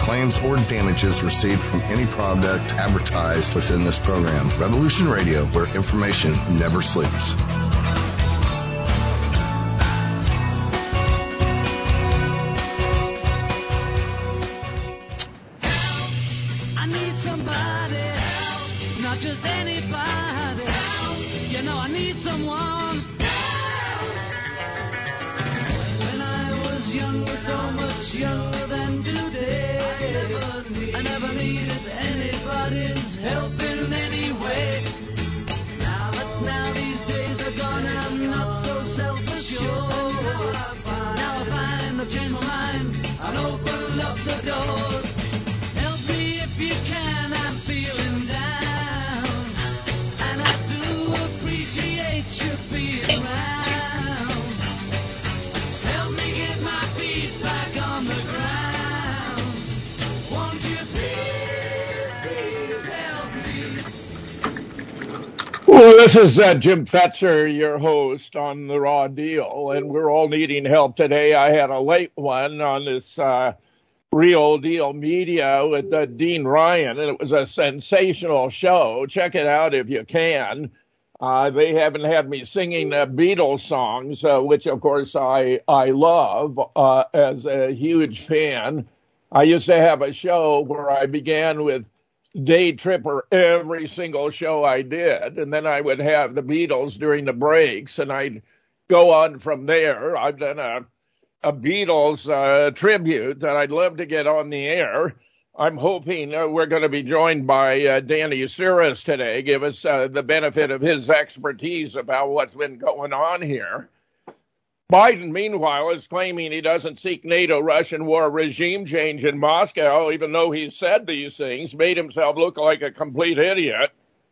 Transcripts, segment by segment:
claims or damages received from any product advertised within this program. Revolution Radio, where information never sleeps. I need somebody help, not just anybody help. You know I need someone help. When I was younger, so much younger than today, I never needed anybody's help in any way. But now these days are gone and I'm not so self-assured. Now I find I've changed my mind and opened up the doors. Help me if you can, I'm feeling down, and I do appreciate you being around. Help me get my feet back on the ground. Won't you please, please help me? Well, this is Jim Fetzer, your host on The Raw Deal, and we're all needing help today. I had a late one on this Real Deal Media with Dean Ryan, and it was a sensational show. Check it out if you can. They haven't had me singing Beatles songs, which, of course, I love as a huge fan. I used to have a show where I began with Day Tripper every single show I did, and then I would have the Beatles during the breaks, and I'd go on from there. I've done a Beatles tribute that I'd love to get on the air. I'm hoping we're going to be joined by Danny Suris today, give us the benefit of his expertise about what's been going on here. Biden, meanwhile, is claiming he doesn't seek NATO-Russian war regime change in Moscow, even though he said these things, made himself look like a complete idiot.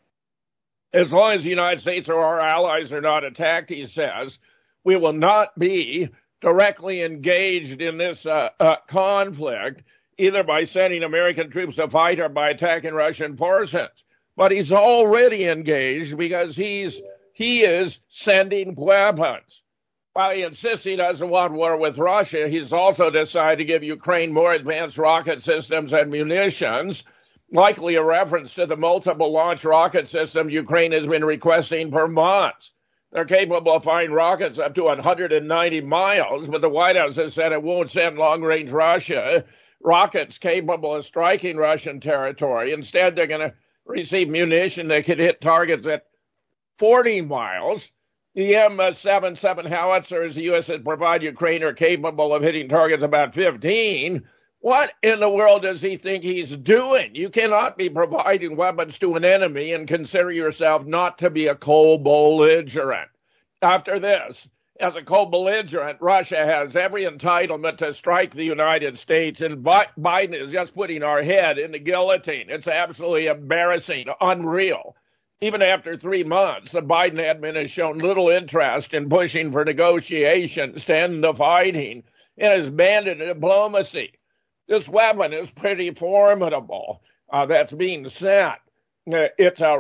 As long as the United States or our allies are not attacked, he says, we will not be directly engaged in this conflict, either by sending American troops to fight or by attacking Russian forces. But he's already engaged because he is sending weapons. While he insists he doesn't want war with Russia, he's also decided to give Ukraine more advanced rocket systems and munitions, likely a reference to the multiple launch rocket system Ukraine has been requesting for months. They're capable of firing rockets up to 190 miles, but the White House has said it won't send long-range Russia rockets capable of striking Russian territory. Instead, they're going to receive munition that could hit targets at 40 miles. The M77 howitzers the U.S. has provided Ukraine are capable of hitting targets about 15. What in the world does he think he's doing? You cannot be providing weapons to an enemy and consider yourself not to be a co-belligerent. After this, as a co-belligerent, Russia has every entitlement to strike the United States, and Biden is just putting our head in the guillotine. It's absolutely embarrassing, unreal. Even after 3 months, the Biden admin has shown little interest in pushing for negotiations to end the fighting and has abandoned diplomacy. This weapon is pretty formidable that's being sent. It's a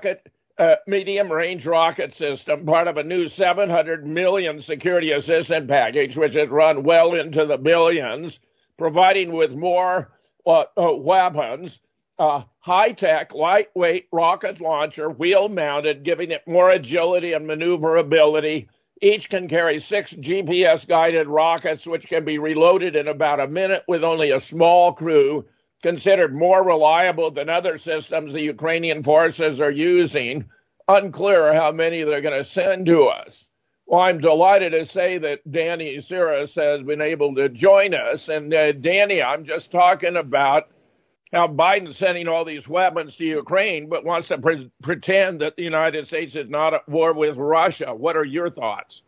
medium-range rocket system, part of a new $700 million security assistance package, which has run well into the billions, providing with more weapons. High-tech, lightweight rocket launcher, wheel-mounted, giving it more agility and maneuverability. Each can carry 6 GPS-guided rockets, which can be reloaded in about a minute with only a small crew, considered more reliable than other systems the Ukrainian forces are using. Unclear how many they're going to send to us. Well, I'm delighted to say that Danny Suris has been able to join us. And Danny, I'm just talking about how Biden's sending all these weapons to Ukraine, but wants to pretend that the United States is not at war with Russia. What are your thoughts?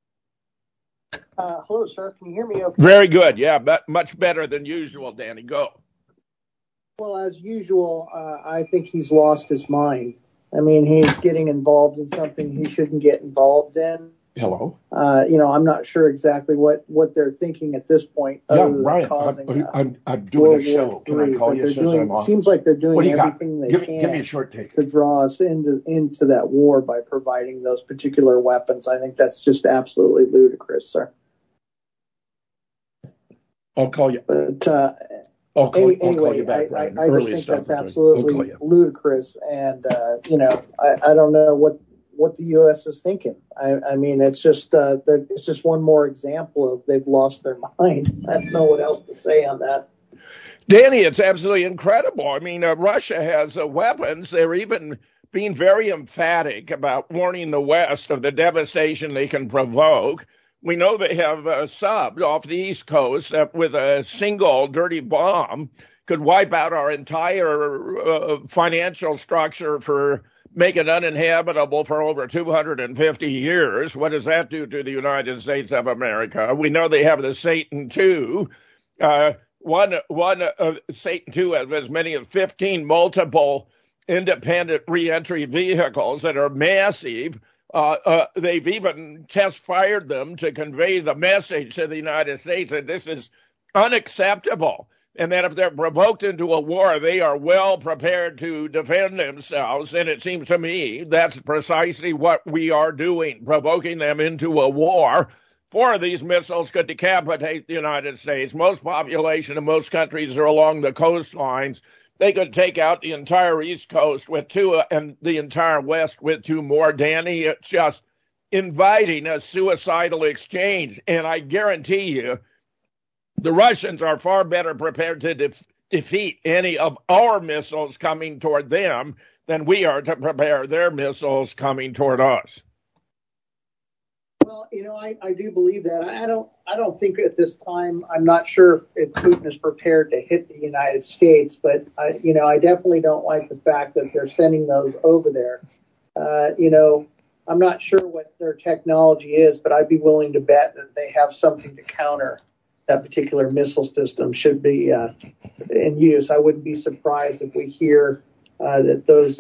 Hello, sir. Can you hear me okay? Very good. Yeah, but much better than usual, Danny. Go. Well, as usual, I think he's lost his mind. I mean, he's getting involved in something he shouldn't get involved in. Hello. I'm not sure exactly what they're thinking at this point. Yeah, right. I'm doing a show. Can I call you? It seems like they're doing everything they can give me a short take to draw us into that war by providing those particular weapons. I think that's just absolutely ludicrous, sir. I'll call you. But I'll call you anyway, back, Brian. I just think that's absolutely ludicrous, and I don't know what the U.S. is thinking. I mean, it's just one more example of they've lost their mind. I don't know what else to say on that. Danny, it's absolutely incredible. I mean, Russia has weapons. They're even being very emphatic about warning the West of the devastation they can provoke. We know they have subbed off the East Coast that with a single dirty bomb could wipe out our entire financial structure for make it uninhabitable for over 250 years. What does that do to the United States of America? We know they have the Satan II. Satan II has as many as 15 multiple independent reentry vehicles that are massive. They've even test-fired them to convey the message to the United States that this is unacceptable, and that if they're provoked into a war, they are well prepared to defend themselves. And it seems to me that's precisely what we are doing, provoking them into a war. 4 of these missiles could decapitate the United States. Most population in most countries are along the coastlines. They could take out the entire East Coast with 2 and the entire West with 2 more. Danny, it's just inviting a suicidal exchange. And I guarantee you, the Russians are far better prepared to defeat any of our missiles coming toward them than we are to prepare their missiles coming toward us. Well, I do believe that. I don't think at this time, I'm not sure if Putin is prepared to hit the United States, but I definitely don't like the fact that they're sending those over there. I'm not sure what their technology is, but I'd be willing to bet that they have something to counter that particular missile system should be in use. I wouldn't be surprised if we hear that those,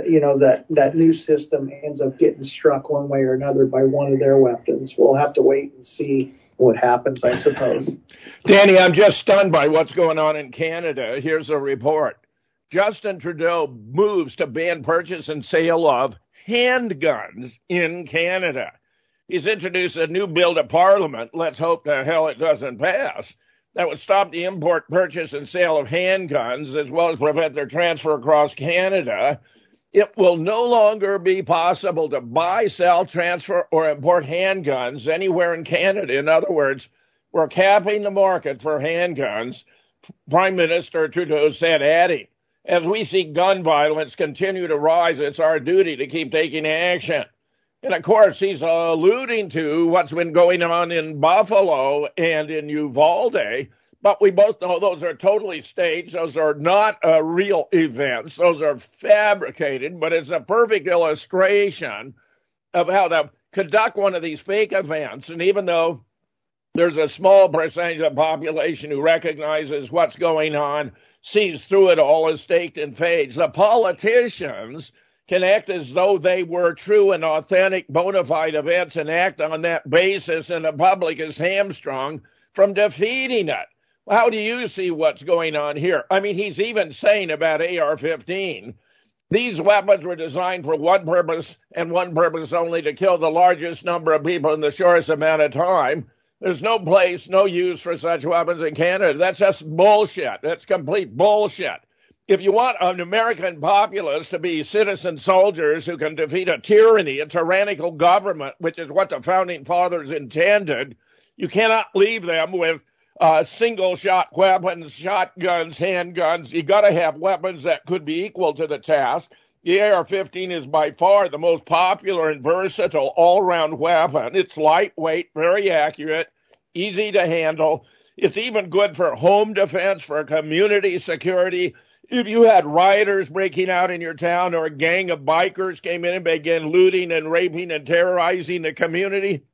that new system ends up getting struck one way or another by one of their weapons. We'll have to wait and see what happens, I suppose. Danny, I'm just stunned by what's going on in Canada. Here's a report. Justin Trudeau moves to ban purchase and sale of handguns in Canada. He's introduced a new bill to Parliament. Let's hope to hell it doesn't pass. That would stop the import, purchase, and sale of handguns, as well as prevent their transfer across Canada. It will no longer be possible to buy, sell, transfer, or import handguns anywhere in Canada. In other words, we're capping the market for handguns, Prime Minister Trudeau said, adding, as we see gun violence continue to rise, it's our duty to keep taking action. And, of course, he's alluding to what's been going on in Buffalo and in Uvalde, but we both know those are totally staged. Those are not real events. Those are fabricated, but it's a perfect illustration of how to conduct one of these fake events. And even though there's a small percentage of the population who recognizes what's going on, sees through it all as staked and fades, the politicians can act as though they were true and authentic bona fide events and act on that basis, and the public is hamstrung from defeating it. How do you see what's going on here? I mean, he's even saying about AR-15, these weapons were designed for one purpose and one purpose only, to kill the largest number of people in the shortest amount of time. There's no place, no use for such weapons in Canada. That's just bullshit. That's complete bullshit. If you want an American populace to be citizen soldiers who can defeat a tyranny, a tyrannical government, which is what the founding fathers intended, you cannot leave them with single-shot weapons, shotguns, handguns. You got to have weapons that could be equal to the task. The AR-15 is by far the most popular and versatile all-round weapon. It's lightweight, very accurate, easy to handle. It's even good for home defense, for community security. If you had rioters breaking out in your town, or a gang of bikers came in and began looting and raping and terrorizing the community,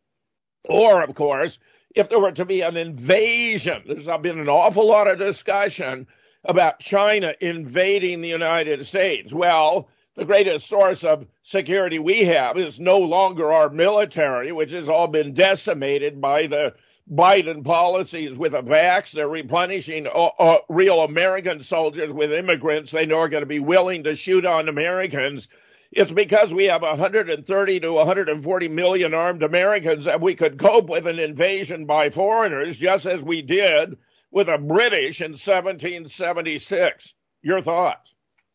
or, of course, if there were to be an invasion, there's been an awful lot of discussion about China invading the United States. Well, the greatest source of security we have is no longer our military, which has all been decimated by the Biden policies with a vax. They're replenishing real American soldiers with immigrants they know are going to be willing to shoot on Americans. It's because we have 130 to 140 million armed Americans that we could cope with an invasion by foreigners, just as we did with the British in 1776. Your thoughts?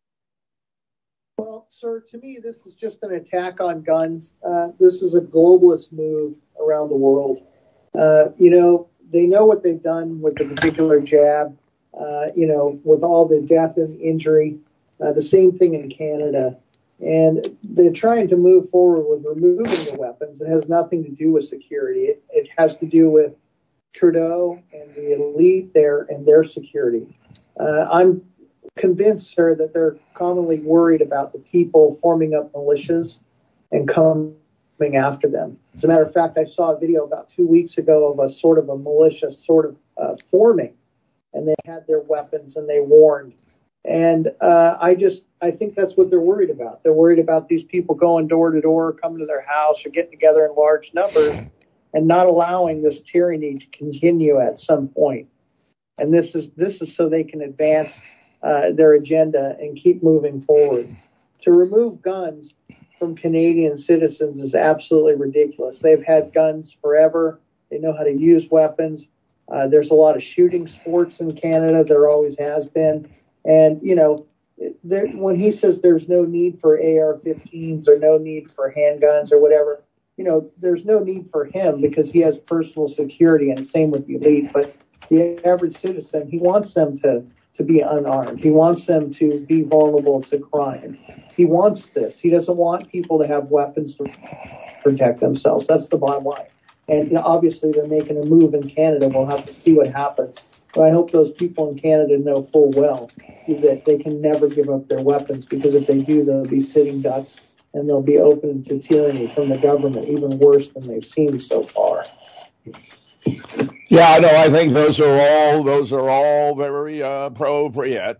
Well, sir, to me, this is just an attack on guns. This is a globalist move around the world. They know what they've done with the particular jab, with all the death and injury. The same thing in Canada. And they're trying to move forward with removing the weapons. It has nothing to do with security. It has to do with Trudeau and the elite there and their security. I'm convinced, sir, that they're commonly worried about the people forming up militias and coming after them. As a matter of fact, I saw a video about 2 weeks ago of a sort of a militia forming, and they had their weapons and they warned. And I think that's what they're worried about. They're worried about these people going door to door, coming to their house, or getting together in large numbers, and not allowing this tyranny to continue at some point. And this is so they can advance their agenda and keep moving forward. To remove guns from Canadian citizens is absolutely ridiculous. They've had guns forever. They know how to use weapons. There's a lot of shooting sports in Canada. There always has been. And, when he says there's no need for AR-15s or no need for handguns or whatever, there's no need for him because he has personal security, and same with the elite. But the average citizen, he wants them to be unarmed. He wants them to be vulnerable to crime. He wants this. He doesn't want people to have weapons to protect themselves. That's the bottom line. And obviously they're making a move in Canada. We'll have to see what happens. But I hope those people in Canada know full well that they can never give up their weapons, because if they do, they'll be sitting ducks and they'll be open to tyranny from the government, even worse than they've seen so far. Yeah, no, I think those are all very appropriate.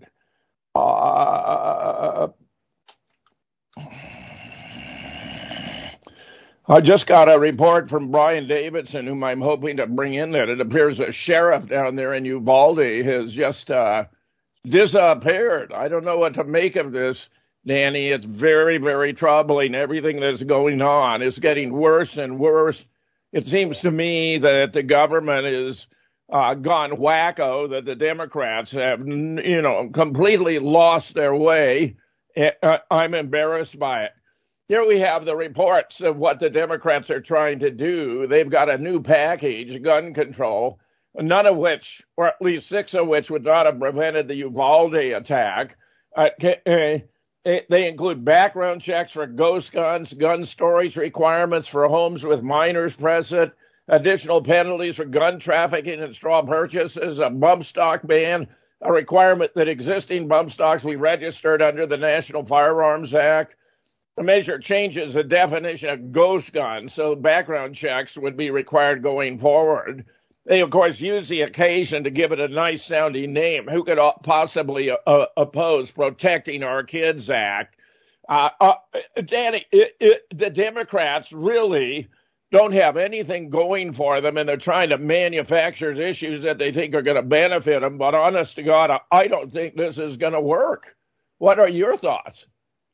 I just got a report from Brian Davidson, whom I'm hoping to bring in, that it appears a sheriff down there in Uvalde has just disappeared. I don't know what to make of this, Danny. It's very, very troubling. Everything that's going on is getting worse and worse. It seems to me that the government is gone wacko, that the Democrats have, completely lost their way. I'm embarrassed by it. Here we have the reports of what the Democrats are trying to do. They've got a new package, gun control, none of which, or at least 6 of which, would not have prevented the Uvalde attack. They include background checks for ghost guns, gun storage requirements for homes with minors present, additional penalties for gun trafficking and straw purchases, a bump stock ban, a requirement that existing bump stocks be registered under the National Firearms Act. The measure changes the definition of ghost gun, so background checks would be required going forward. They, of course, use the occasion to give it a nice-sounding name. Who could possibly oppose Protecting Our Kids Act? Danny, the Democrats really don't have anything going for them, and they're trying to manufacture issues that they think are going to benefit them. But honest to God, I don't think this is going to work. What are your thoughts?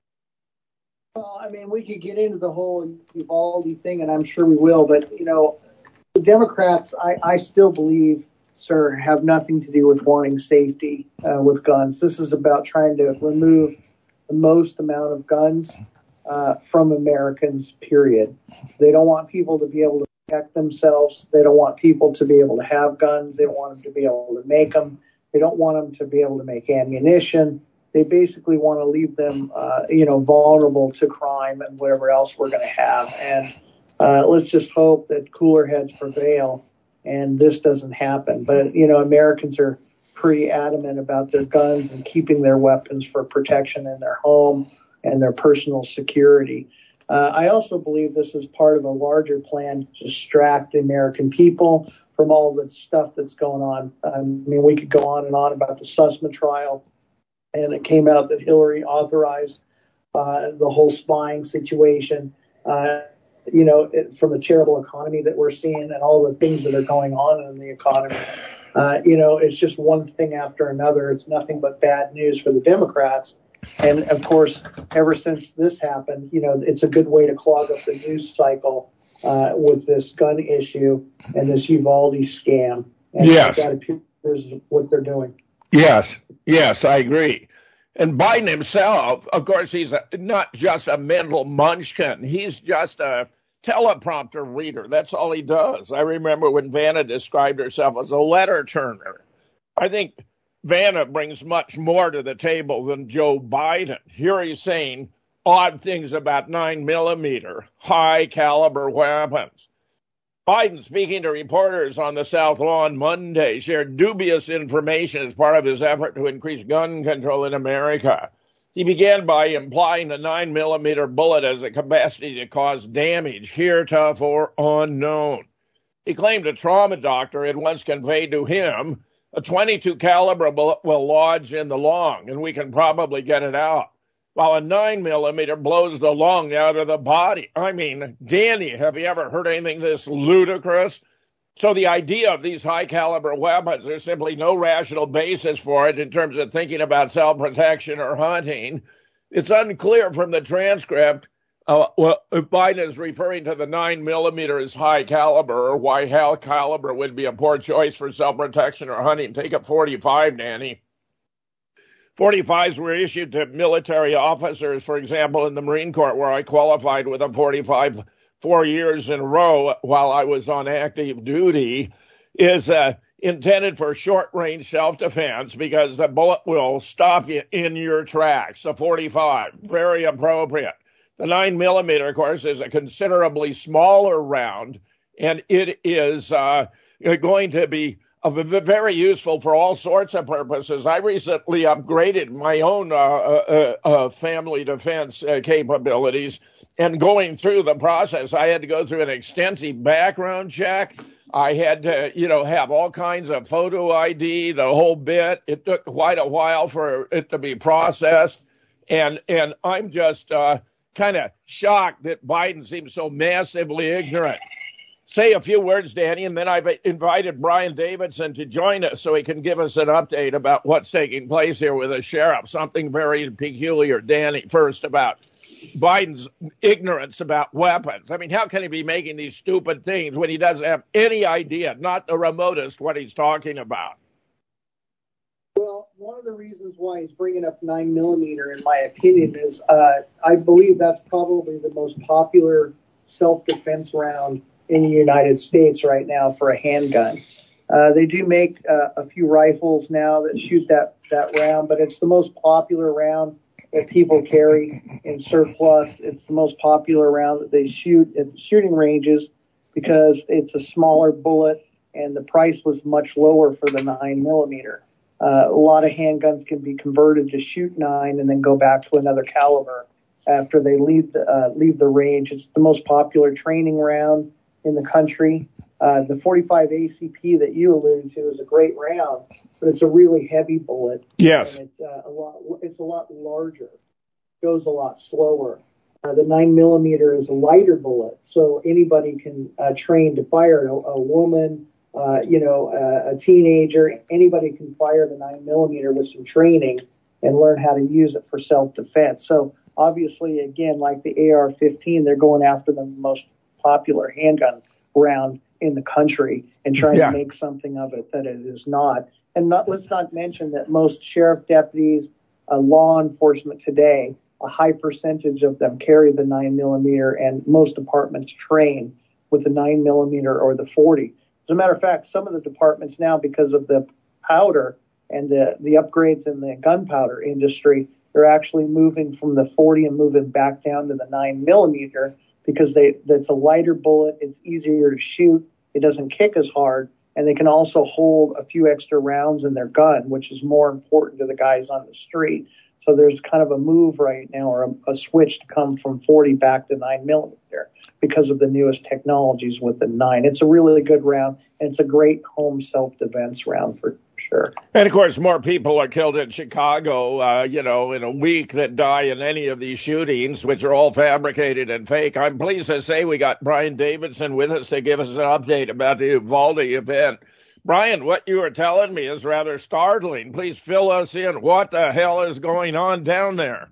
Well, I mean, we could get into the whole Uvalde thing, and I'm sure we will. But, the Democrats, I still believe, sir, have nothing to do with wanting safety with guns. This is about trying to remove the most amount of guns from Americans, period. They don't want people to be able to protect themselves. They don't want people to be able to have guns. They don't want them to be able to make them. They don't want them to be able to make ammunition. They basically want to leave them, vulnerable to crime and whatever else we're going to have. And let's just hope that cooler heads prevail and this doesn't happen. But, Americans are pretty adamant about their guns and keeping their weapons for protection in their home and their personal security. I also believe this is part of a larger plan to distract the American people from all the stuff that's going on. I mean, we could go on and on about the Sussman trial. And it came out that Hillary authorized the whole spying situation, from the terrible economy that we're seeing and all the things that are going on in the economy. It's just one thing after another. It's nothing but bad news for the Democrats. And, of course, ever since this happened, it's a good way to clog up the news cycle with this gun issue and this Uvalde scam. And yes. what they're doing. Yes, I agree. And Biden himself, of course, he's not just a mental munchkin. He's just a teleprompter reader. That's all he does. I remember when Vanna described herself as a letter turner. I think Vanna brings much more to the table than Joe Biden. Here he's saying odd things about 9mm, high caliber weapons. Biden, speaking to reporters on the South Lawn Monday, shared dubious information as part of his effort to increase gun control in America. He began by implying a 9mm bullet has a capacity to cause damage, heretofore unknown. He claimed a trauma doctor had once conveyed to him a .22 caliber bullet will lodge in the lung, and we can probably get it out, while a 9mm blows the lung out of the body. I mean, Danny, have you ever heard anything this ludicrous? So the idea of these high-caliber weapons, there's simply no rational basis for it in terms of thinking about self-protection or hunting. It's unclear from the transcript if Biden is referring to the 9mm as high caliber or why high caliber would be a poor choice for self-protection or hunting. Take a .45, Danny. 45s were issued to military officers, for example, in the Marine Corps, where I qualified with a .45 4 years in a row while I was on active duty, is intended for short-range self-defense because the bullet will stop you in your tracks. A .45, very appropriate. The 9mm, of course, is a considerably smaller round, and it is going to be very useful for all sorts of purposes. I recently upgraded my own family defense capabilities, and going through the process, I had to go through an extensive background check. I had to, have all kinds of photo ID, the whole bit. It took quite a while for it to be processed, and I'm just kind of shocked that Biden seems so massively ignorant. Say a few words, Danny, and then I've invited Brian Davidson to join us so he can give us an update about what's taking place here with the sheriff, something very peculiar. Danny, first about Biden's ignorance about weapons. I mean, how can he be making these stupid things when he doesn't have any idea, not the remotest, what he's talking about? Well, one of the reasons why he's bringing up 9mm, in my opinion, is I believe that's probably the most popular self-defense round in the United States right now for a handgun. They do make a few rifles now that shoot that round, but it's the most popular round that people carry in surplus. It's the most popular round that they shoot at the shooting ranges because it's a smaller bullet and the price was much lower for the 9mm. A lot of handguns can be converted to shoot 9 and then go back to another caliber after they leave the range. It's the most popular training round in the country. The .45 ACP that you alluded to is a great round, but it's a really heavy bullet. Yes. And it's a lot larger, goes a lot slower. The 9mm is a lighter bullet, so anybody can train to fire it. A woman, a teenager, anybody can fire the 9mm with some training and learn how to use it for self-defense. So obviously, again, like the AR-15, they're going after the most popular handgun round in the country and trying to make something of it that it is not. And let's not mention that most sheriff deputies, law enforcement today, a high percentage of them carry the 9mm, and most departments train with the 9mm or the 40. As a matter of fact, some of the departments now, because of the powder and the upgrades in the gunpowder industry, they're actually moving from the 40 and moving back down to the 9mm because that's a lighter bullet. It's easier to shoot. It doesn't kick as hard. And they can also hold a few extra rounds in their gun, which is more important to the guys on the street. So there's kind of a move right now, or a switch to come from 40 back to 9mm because of the newest technologies with the 9. It's a really good round, and it's a great home self-defense round for sure. And, of course, more people are killed in Chicago, in a week that die in any of these shootings, which are all fabricated and fake. I'm pleased to say we got Brian Davidson with us to give us an update about the Uvalde event. Brian, what you were telling me is rather startling. Please fill us in. What the hell is going on down there?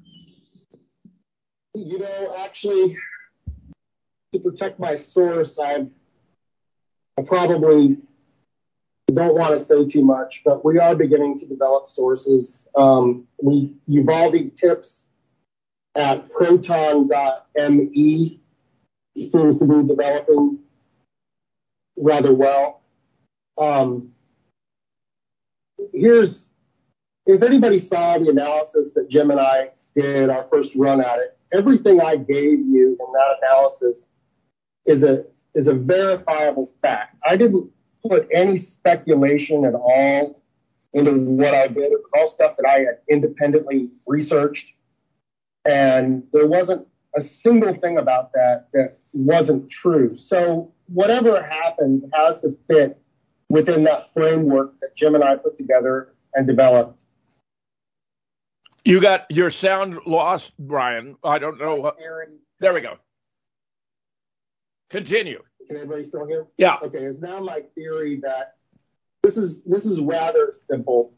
Actually, to protect my source, I probably don't want to say too much, but we are beginning to develop sources. Uvalde Tips at proton.me seems to be developing rather well. If anybody saw the analysis that Jim and I did, our first run at it, everything I gave you in that analysis is a verifiable fact. I didn't put any speculation at all into what I did. It was all stuff that I had independently researched. And there wasn't a single thing about that wasn't true. So whatever happened has to fit within that framework that Jim and I put together and developed. You got your sound lost, Brian. I don't know. There we go. Continue. Can everybody still hear? Yeah. Okay. It's now my theory that this is rather simple.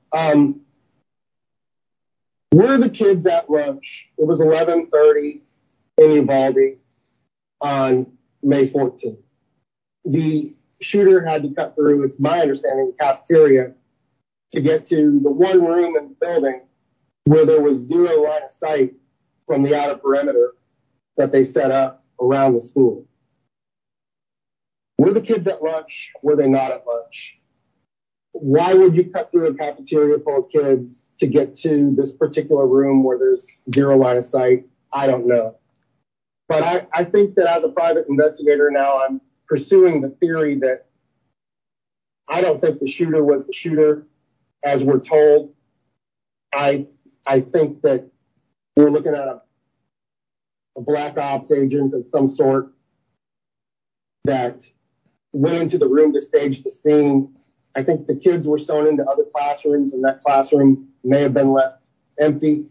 We're the kids at lunch. It was 11:30 in Uvalde on May 14th. The shooter had to cut through, it's my understanding, the cafeteria to get to the one room in the building where there was zero line of sight from the outer perimeter that they set up around the school. Were the kids at lunch? Were they not at lunch? Why would you cut through a cafeteria full of kids to get to this particular room where there's zero line of sight? I don't know. But I think that as a private investigator now, I'm pursuing the theory that I don't think the shooter was the shooter, as we're told. I think that we're looking at a black ops agent of some sort that went into the room to stage the scene. I think the kids were sewn into other classrooms, and that classroom may have been left empty.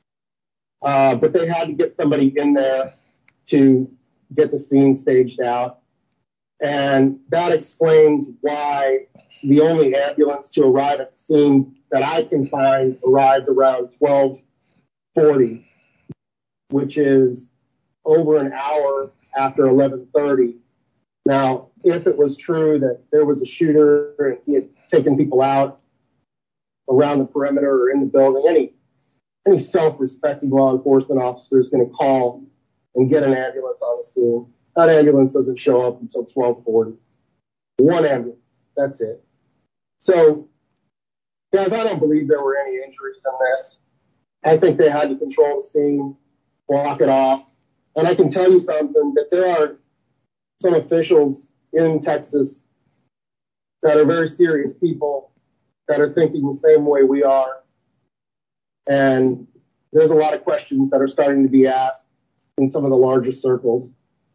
But they had to get somebody in there to get the scene staged out. And that explains why the only ambulance to arrive at the scene that I can find arrived around 12:40, which is over an hour after 11:30. Now, if it was true that there was a shooter and he had taken people out around the perimeter or in the building, any self-respecting law enforcement officer is going to call and get an ambulance on the scene. That ambulance doesn't show up until 12:40. One ambulance, that's it. So, guys, I don't believe there were any injuries in this. I think they had to control the scene, block it off. And I can tell you something, that there are some officials in Texas that are very serious people that are thinking the same way we are. And there's a lot of questions that are starting to be asked in some of the larger circles.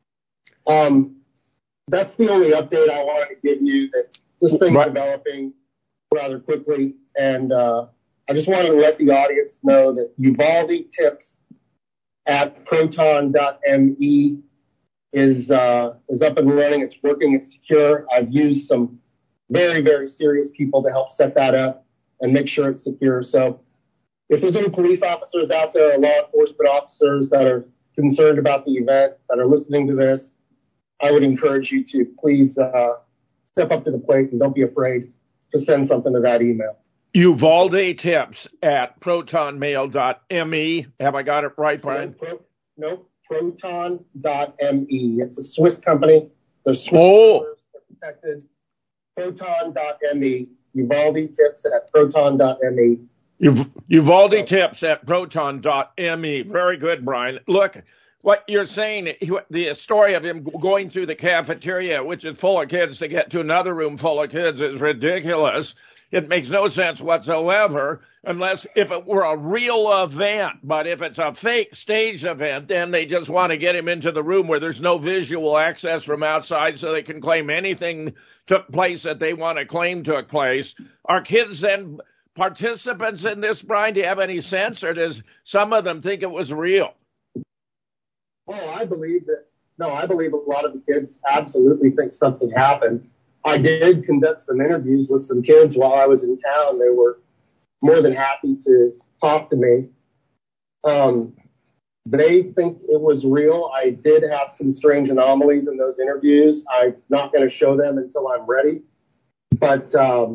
That's the only update I wanted to give you, that this thing's developing rather quickly. And I just wanted to let the audience know that Uvalde Tips at proton.me is up and running. It's working. It's secure. I've used some very, very serious people to help set that up and make sure it's secure. So if there's any police officers out there or law enforcement officers that are concerned about the event, that are listening to this, I would encourage you to please step up to the plate and don't be afraid to send something to that email. Uvalde Tips at protonmail.me. Have I got it right, Brian? No, proton.me. It's a Swiss company. They're Swiss servers. They're protected. Proton.me. Uvalde Tips at proton.me. Uvalde Tips at proton.me. Very good, Brian. Look, what you're saying, the story of him going through the cafeteria, which is full of kids, to get to another room full of kids is ridiculous. It makes no sense whatsoever, unless if it were a real event. But if it's a fake stage event, then they just want to get him into the room where there's no visual access from outside, so they can claim anything took place that they want to claim took place. Are kids then participants in this, Brian? Do you have any sense, or does some of them think it was real? Oh, I believe a lot of the kids absolutely think something happened. I did conduct some interviews with some kids while I was in town. They were more than happy to talk to me. They think it was real. I did have some strange anomalies in those interviews. I'm not going to show them until I'm ready. But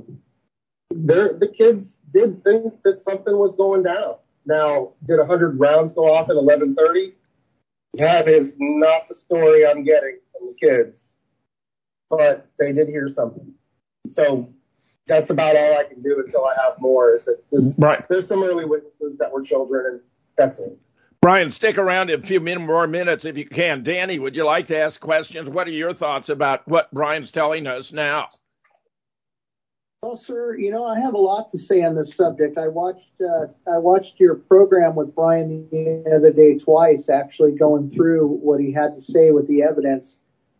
the kids did think that something was going down. Now, did 100 rounds go off at 11:30? That is not the story I'm getting from the kids. But they did hear something. So that's about all I can do until I have more. Is that there's some early witnesses that were children, and that's it. Brian, stick around a few more minutes if you can. Danny, would you like to ask questions? What are your thoughts about what Brian's telling us now? Well, sir, I have a lot to say on this subject. I watched your program with Brian the other day twice, actually going through what he had to say with the evidence.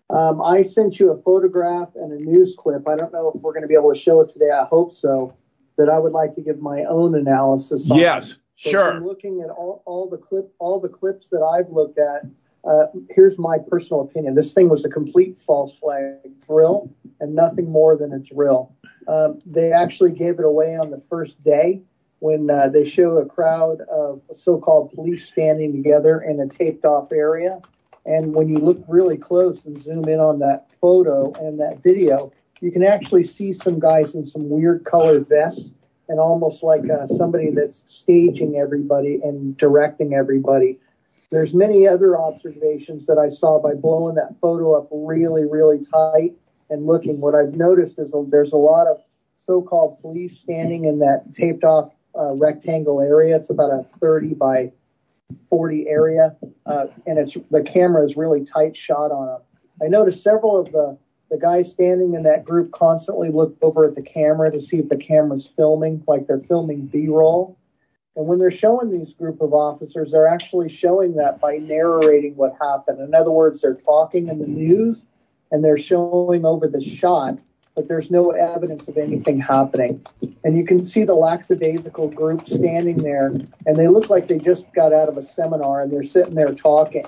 I sent you a photograph and a news clip. I don't know if we're going to be able to show it today. I hope so. That I would like to give my own analysis on. Yes, sure. I'm looking at all the clips that I've looked at. Here's my personal opinion. This thing was a complete false flag drill and nothing more than a drill. They actually gave it away on the first day when they show a crowd of so-called police standing together in a taped-off area. And when you look really close and zoom in on that photo and that video, you can actually see some guys in some weird colored vests and almost like somebody that's staging everybody and directing everybody. There's many other observations that I saw by blowing that photo up really, really tight and looking. What I've noticed is there's a lot of so-called police standing in that taped-off rectangle area. It's about a 30 by 40 area, and the camera is really tight shot on them. I noticed several of the guys standing in that group constantly look over at the camera to see if the camera's filming, like they're filming B-roll. And when they're showing these group of officers, they're actually showing that by narrating what happened. In other words, they're talking in the news and they're showing over the shot, but there's no evidence of anything happening. And you can see the lackadaisical group standing there, and they look like they just got out of a seminar and they're sitting there talking.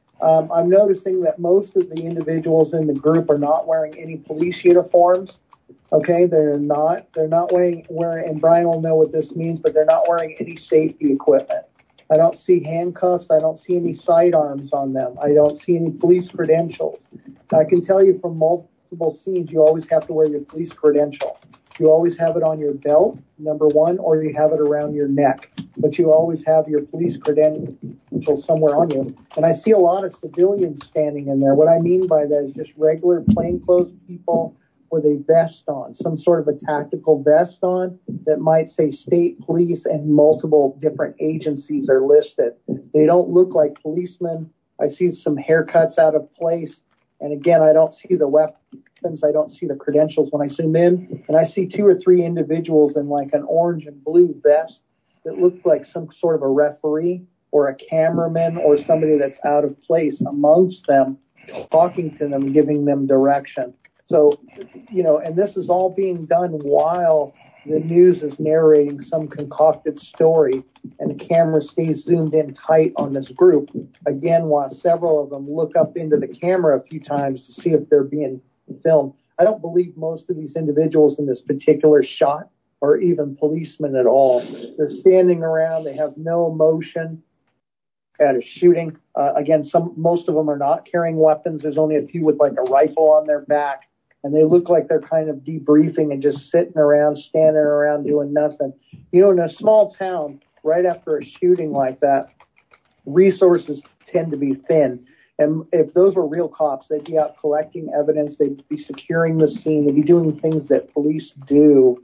I'm noticing that most of the individuals in the group are not wearing any police uniforms. Okay, they're not wearing, and Brian will know what this means, but they're not wearing any safety equipment. I don't see handcuffs. I don't see any sidearms on them. I don't see any police credentials. I can tell you from multiple scenes, you always have to wear your police credential. You always have it on your belt, number one, or you have it around your neck. But you always have your police credential somewhere on you. And I see a lot of civilians standing in there. What I mean by that is just regular plainclothes people with a vest on, some sort of a tactical vest on that might say state police and multiple different agencies are listed. They don't look like policemen. I see some haircuts out of place. And again, I don't see the weapons. I don't see the credentials when I zoom in. And I see 2 or 3 individuals in like an orange and blue vest that look like some sort of a referee or a cameraman or somebody that's out of place amongst them, talking to them, giving them direction. So, and this is all being done while the news is narrating some concocted story and the camera stays zoomed in tight on this group. Again, while several of them look up into the camera a few times to see if they're being filmed. I don't believe most of these individuals in this particular shot are even policemen at all. They're standing around. They have no emotion at a shooting. Again, most of them are not carrying weapons. There's only a few with like a rifle on their back. And they look like they're kind of debriefing and just sitting around, standing around doing nothing. In a small town, right after a shooting like that, resources tend to be thin. And if those were real cops, they'd be out collecting evidence. They'd be securing the scene. They'd be doing things that police do,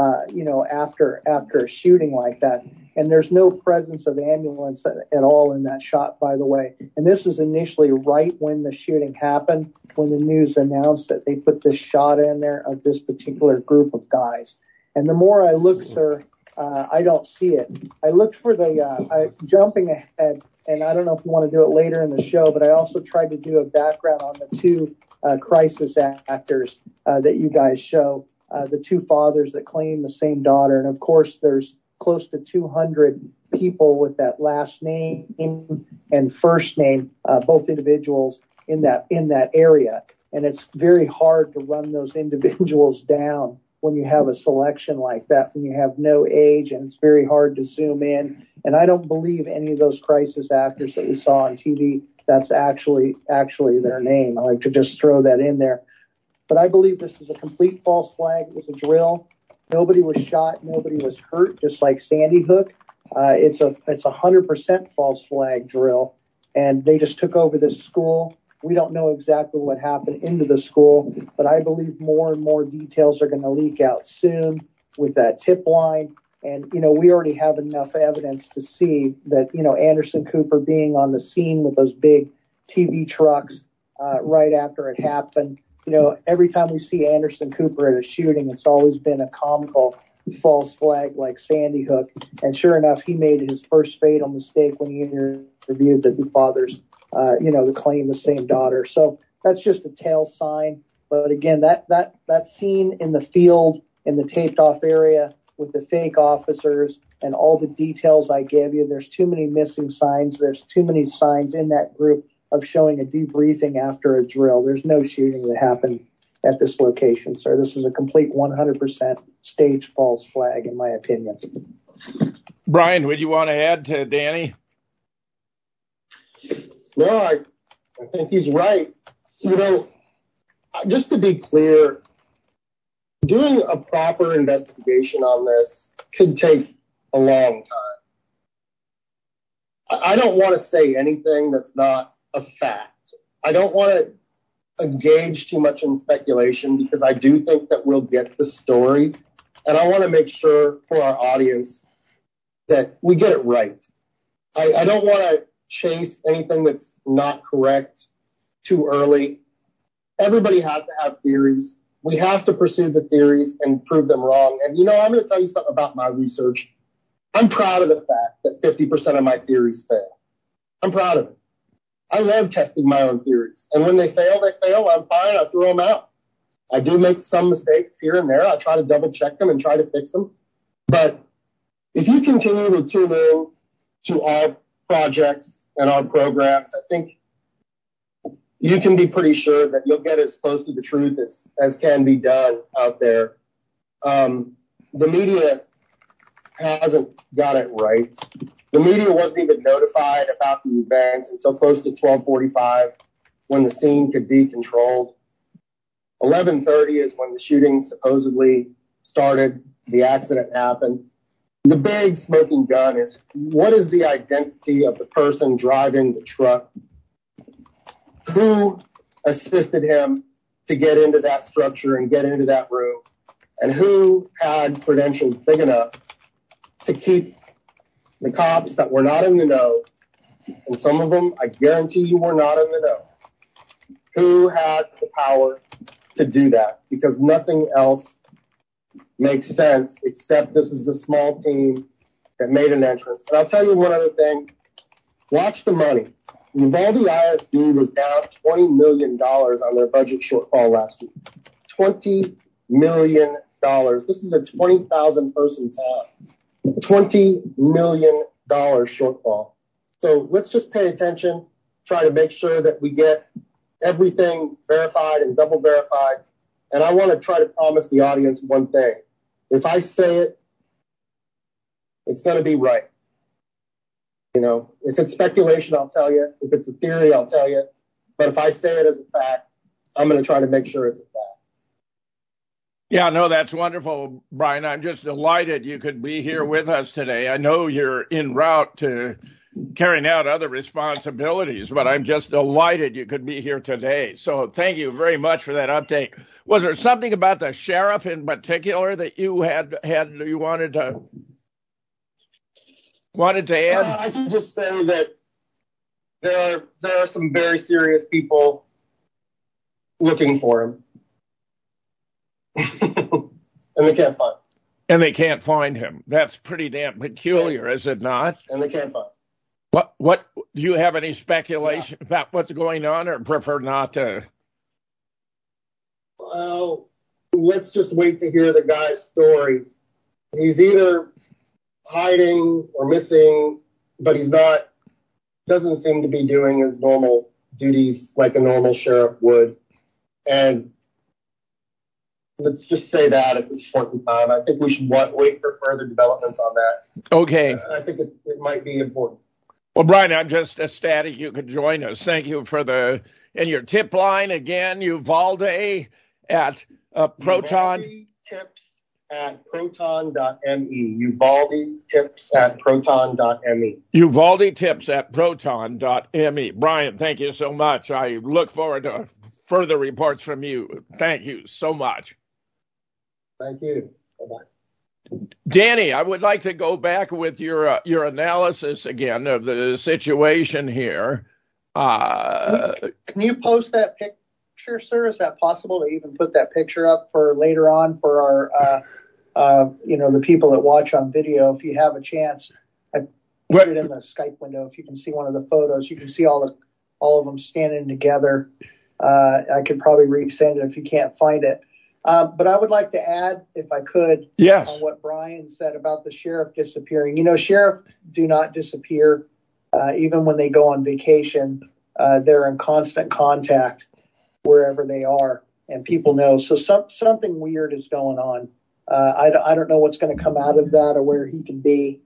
after a shooting like that. And there's no presence of ambulance at all in that shot, by the way. And this is initially right when the shooting happened, when the news announced that they put this shot in there of this particular group of guys. And the more I look, sir, I don't see it. I looked for jumping ahead, and I don't know if you want to do it later in the show, but I also tried to do a background on the 2 crisis actors that you guys show, the 2 fathers that claim the same daughter. And, of course, there's close to 200 people with that last name and first name, both individuals in that area. And it's very hard to run those individuals down when you have a selection like that, when you have no age, and it's very hard to zoom in. And I don't believe any of those crisis actors that we saw on TV, that's actually their name. I like to just throw that in there. But I believe this is a complete false flag. It was a drill. Nobody was shot. Nobody was hurt, just like Sandy Hook. It's a 100% false flag drill, and they just took over this school. We don't know exactly what happened into the school, but I believe more and more details are going to leak out soon with that tip line. And, we already have enough evidence to see that, Anderson Cooper being on the scene with those big TV trucks right after it happened. Every time we see Anderson Cooper at a shooting, it's always been a comical false flag like Sandy Hook. And sure enough, he made his first fatal mistake when he interviewed the fathers, to claim the same daughter. So that's just a tail sign. But again, that scene in the field, in the taped off area with the fake officers and all the details I gave you, there's too many missing signs. There's too many signs in that group of showing a debriefing after a drill. There's no shooting that happened at this location, sir. This is a complete 100% staged false flag, in my opinion. Brian, would you want to add to Danny? No, I think he's right. Just to be clear, doing a proper investigation on this could take a long time. I don't want to say anything that's not a fact. I don't want to engage too much in speculation because I do think that we'll get the story. And I want to make sure for our audience that we get it right. I don't want to chase anything that's not correct too early. Everybody has to have theories. We have to pursue the theories and prove them wrong. And, I'm going to tell you something about my research. I'm proud of the fact that 50% of my theories fail. I'm proud of it. I love testing my own theories. And when they fail, they fail. I'm fine. I throw them out. I do make some mistakes here and there. I try to double check them and try to fix them. But if you continue to tune in to our projects and our programs, I think you can be pretty sure that you'll get as close to the truth as can be done out there. The media hasn't got it right. The media wasn't even notified about the event until close to 12:45 when the scene could be controlled. 11:30 is when the shooting supposedly started, the accident happened. The big smoking gun is, what is the identity of the person driving the truck? Who assisted him to get into that structure and get into that room? And who had credentials big enough to keep the cops that were not in the know, and some of them, I guarantee you, were not in the know, who had the power to do that? Because nothing else makes sense except this is a small team that made an entrance. And I'll tell you one other thing. Watch the money. Uvalde ISD was down $20 million on their budget shortfall last year. $20 million. This is a 20,000 person town. $20 million shortfall. So let's just pay attention, try to make sure that we get everything verified and double verified. And I want to try to promise the audience one thing. If I say it, it's going to be right. If it's speculation, I'll tell you. If it's a theory, I'll tell you. But if I say it as a fact, I'm going to try to make sure it's a fact. Yeah, no, that's wonderful, Brian. I'm just delighted you could be here with us today. I know you're en route to carrying out other responsibilities, but I'm just delighted you could be here today. So thank you very much for that update. Was there something about the sheriff in particular that you you wanted to add? I can just say that there are some very serious people looking for him. And they can't find him. And they can't find him. That's pretty damn peculiar, is it not? And they can't find him. What do you have any speculation about what's going on, or prefer not to? Well, let's just wait to hear the guy's story. He's either hiding or missing, but doesn't seem to be doing his normal duties like a normal sheriff would. And let's just say that at this point in time. I think we should wait for further developments on that. Okay. I think it might be important. Well, Brian, I'm just ecstatic you could join us. Thank you for and your tip line again, Uvalde, at Proton. Tips at proton.me. Uvalde tips at proton.me. Uvalde tips at proton.me. Brian, thank you so much. I look forward to further reports from you. Thank you so much. Thank you. Bye-bye. Danny, I would like to go back with your analysis again of the situation here. Can you post that picture, sir? Is that possible to even put that picture up for later on for our, the people that watch on video? If you have a chance, I put it in the Skype window. If you can see one of the photos, you can see all of them standing together. I could probably resend it if you can't find it. But I would like to add, if I could, yes, on what Brian said about the sheriff disappearing. Sheriff do not disappear. Even when they go on vacation, they're in constant contact wherever they are, and people know. So something weird is going on. I don't know what's going to come out of that or where he can be,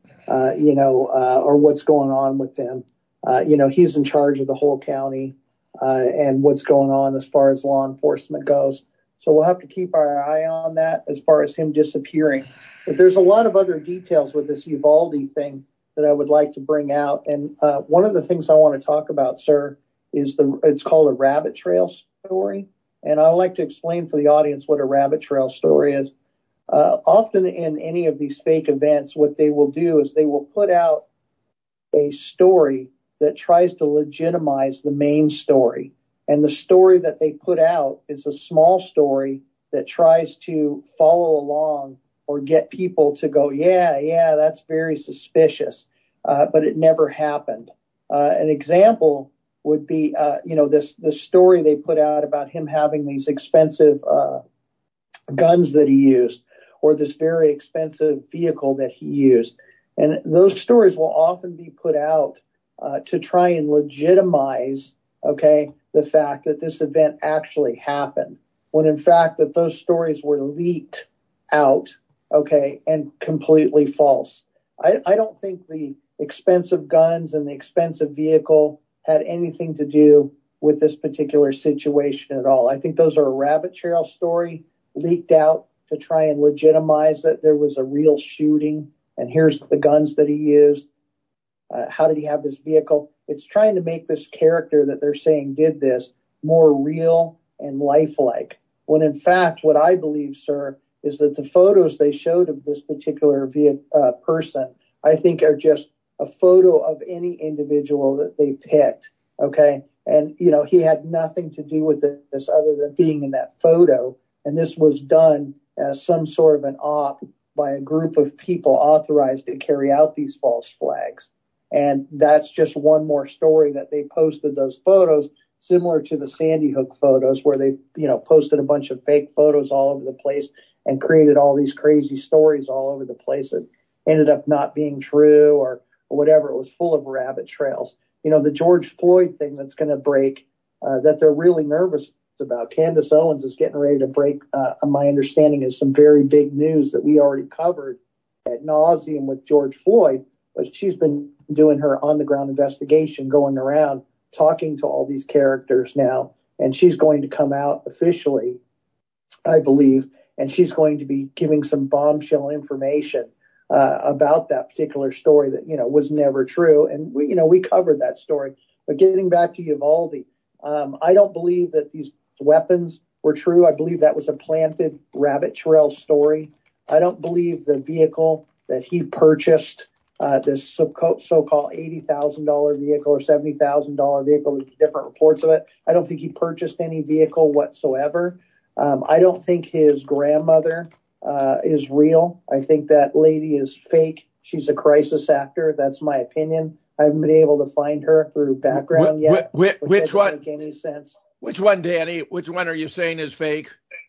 or what's going on with them. He's in charge of the whole county, and what's going on as far as law enforcement goes. So we'll have to keep our eye on that as far as him disappearing. But there's a lot of other details with this Uvalde thing that I would like to bring out. And one of the things I want to talk about, sir, is it's called a rabbit trail story. And I'd like to explain for the audience what a rabbit trail story is. Often in any of these fake events, what they will do is they will put out a story that tries to legitimize the main story. And the story that they put out is a small story that tries to follow along or get people to go, yeah, that's very suspicious. But it never happened. An example would be, this story they put out about him having these expensive guns that he used, or this very expensive vehicle that he used. And those stories will often be put out to try and legitimize, the fact that this event actually happened, when in fact that those stories were leaked out, and completely false. I don't think the expensive guns and the expensive vehicle had anything to do with this particular situation at all. I think those are a rabbit trail story leaked out to try and legitimize that there was a real shooting, and here's the guns that he used. How did he have this vehicle? It's trying to make this character that they're saying did this more real and lifelike, when in fact what I believe, sir, is that the photos they showed of this particular person, I think, are just a photo of any individual that they picked, And, he had nothing to do with this other than being in that photo. And this was done as some sort of an op by a group of people authorized to carry out these false flags. And that's just one more story that they posted those photos, similar to the Sandy Hook photos, where they, posted a bunch of fake photos all over the place and created all these crazy stories all over the place that ended up not being true or whatever. It was full of rabbit trails. The George Floyd thing that's going to break, that they're really nervous about. Candace Owens is getting ready to break, my understanding is some very big news that we already covered ad nauseum with George Floyd, but she's been doing her on-the-ground investigation, going around talking to all these characters now, and she's going to come out officially, I believe, and she's going to be giving some bombshell information about that particular story that, was never true. And we covered that story. But getting back to Uvalde, I don't believe that these weapons were true. I believe that was a planted rabbit trail story. I don't believe the vehicle that he purchased, this so-called $80,000 vehicle or $70,000 vehicle, there's different reports of it. I don't think he purchased any vehicle whatsoever. I don't think his grandmother is real. I think that lady is fake. She's a crisis actor. That's my opinion. I haven't been able to find her through background yet. Which one? Doesn't make any sense. Which one, Danny? Which one are you saying is fake?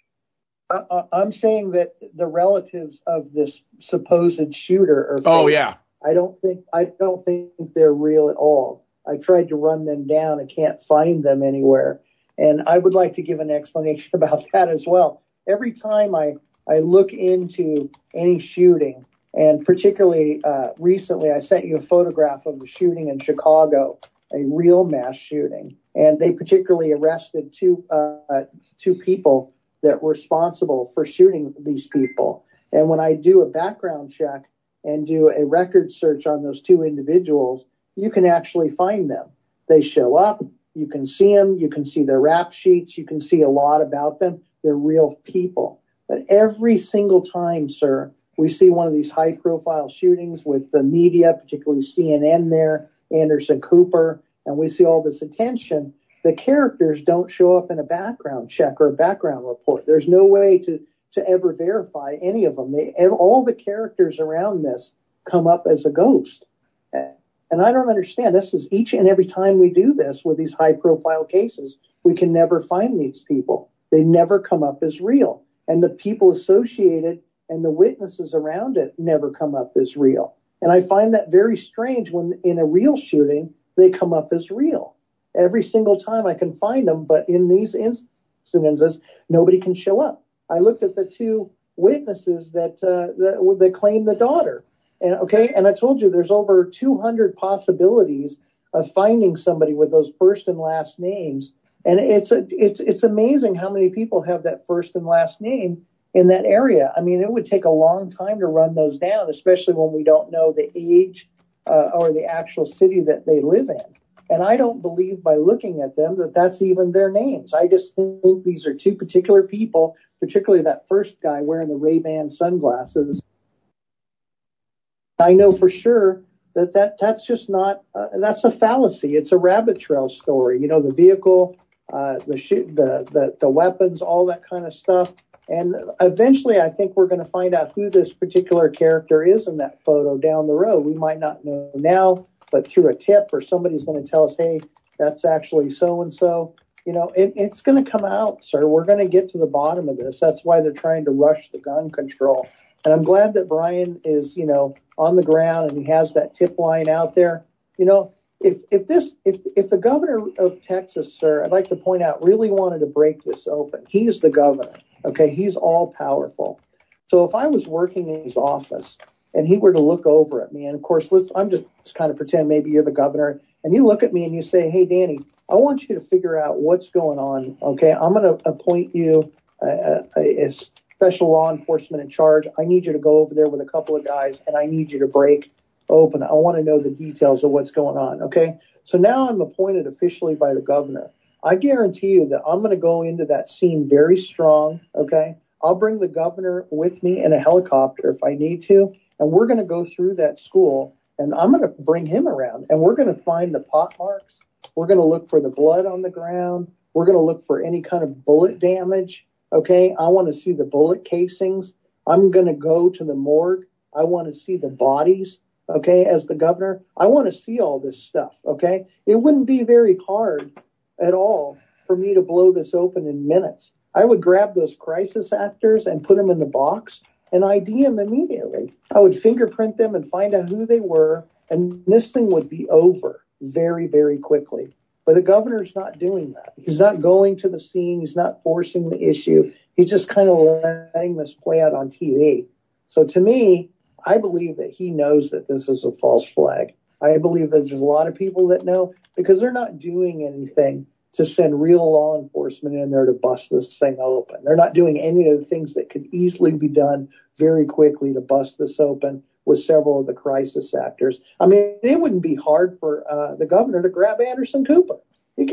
I'm saying that the relatives of this supposed shooter are fake. Oh, yeah. I don't think they're real at all. I tried to run them down. I can't find them anywhere. And I would like to give an explanation about that as well. Every time I look into any shooting, and particularly recently, I sent you a photograph of the shooting in Chicago, a real mass shooting, and they particularly arrested two people that were responsible for shooting these people. And when I do a background check and do a record search on those two individuals, you can actually find them. They show up. You can see them. You can see their rap sheets. You can see a lot about them. They're real people. But every single time, sir, we see one of these high-profile shootings with the media, particularly CNN there, Anderson Cooper, and we see all this attention, the characters don't show up in a background check or a background report. There's no way to ever verify any of them. All the characters around this come up as a ghost. And I don't understand. This is each and every time we do this with these high-profile cases, we can never find these people. They never come up as real. And the people associated and the witnesses around it never come up as real. And I find that very strange when in a real shooting, they come up as real. Every single time I can find them, but in these instances, nobody can show up. I looked at the two witnesses that claim the daughter. And I told you there's over 200 possibilities of finding somebody with those first and last names. And it's amazing how many people have that first and last name in that area. I mean, it would take a long time to run those down, especially when we don't know the age or the actual city that they live in. And I don't believe by looking at them that that's even their names. I just think these are two particular people, particularly that first guy wearing the Ray-Ban sunglasses. I know for sure that's just not, that's a fallacy. It's a rabbit trail story. You know, the vehicle, the weapons, all that kind of stuff. And eventually I think we're going to find out who this particular character is in that photo down the road. We might not know now, but through a tip or somebody's going to tell us, hey, that's actually so-and-so. You know, it's going to come out, sir. We're going to get to the bottom of this. That's why they're trying to rush the gun control. And I'm glad that Brian is, you know, on the ground and he has that tip line out there. You know, if the governor of Texas, sir, I'd like to point out, really wanted to break this open. He's the governor. Okay. He's all powerful. So if I was working in his office and he were to look over at me, and of course, I'm just kind of pretend maybe you're the governor, and you look at me and you say, hey, Danny, I want you to figure out what's going on. Okay. I'm going to appoint you a special law enforcement in charge. I need you to go over there with a couple of guys and I need you to break open. I want to know the details of what's going on. Okay. So now I'm appointed officially by the governor. I guarantee you that I'm going to go into that scene very strong. Okay. I'll bring the governor with me in a helicopter if I need to. And we're going to go through that school and I'm going to bring him around and we're going to find the pot marks. We're going to look for the blood on the ground. We're going to look for any kind of bullet damage. Okay, I want to see the bullet casings. I'm going to go to the morgue. I want to see the bodies. Okay, as the governor, I want to see all this stuff. Okay, it wouldn't be very hard at all for me to blow this open in minutes. I would grab those crisis actors and put them in the box and ID them immediately. I would fingerprint them and find out who they were, and this thing would be over very, very quickly. But the governor's not doing that. He's not going to the scene. He's not forcing the issue. He's just kind of letting this play out on TV. So to me, I believe that he knows that this is a false flag. I believe that there's a lot of people that know because they're not doing anything to send real law enforcement in there to bust this thing open. They're not doing any of the things that could easily be done very quickly to bust this open with several of the crisis actors. I mean, it wouldn't be hard for the governor to grab Anderson Cooper. He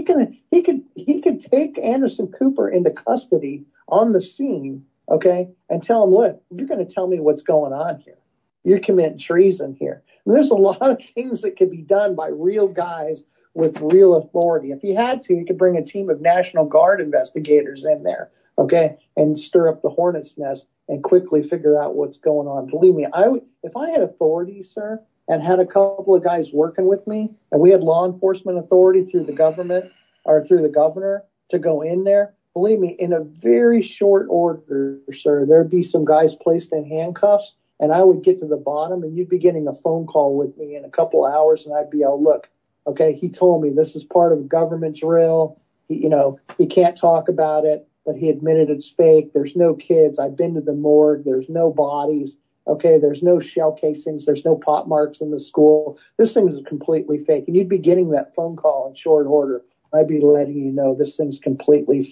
could take Anderson Cooper into custody on the scene, okay, and tell him, look, you're going to tell me what's going on here. You're committing treason here. And there's a lot of things that could be done by real guys with real authority. If he had to, he could bring a team of National Guard investigators in there, okay, and stir up the hornet's nest and quickly figure out what's going on. Believe me, if I had authority, sir, and had a couple of guys working with me, and we had law enforcement authority through the government or through the governor to go in there, believe me, in a very short order, sir, there'd be some guys placed in handcuffs, and I would get to the bottom, and you'd be getting a phone call with me in a couple of hours, and I'd be out, look, okay, he told me this is part of government drill. He can't talk about it, but he admitted it's fake. There's no kids. I've been to the morgue. There's no bodies. Okay, there's no shell casings. There's no pot marks in the school. This thing is completely fake. And you'd be getting that phone call in short order. I'd be letting you know this thing's completely fake.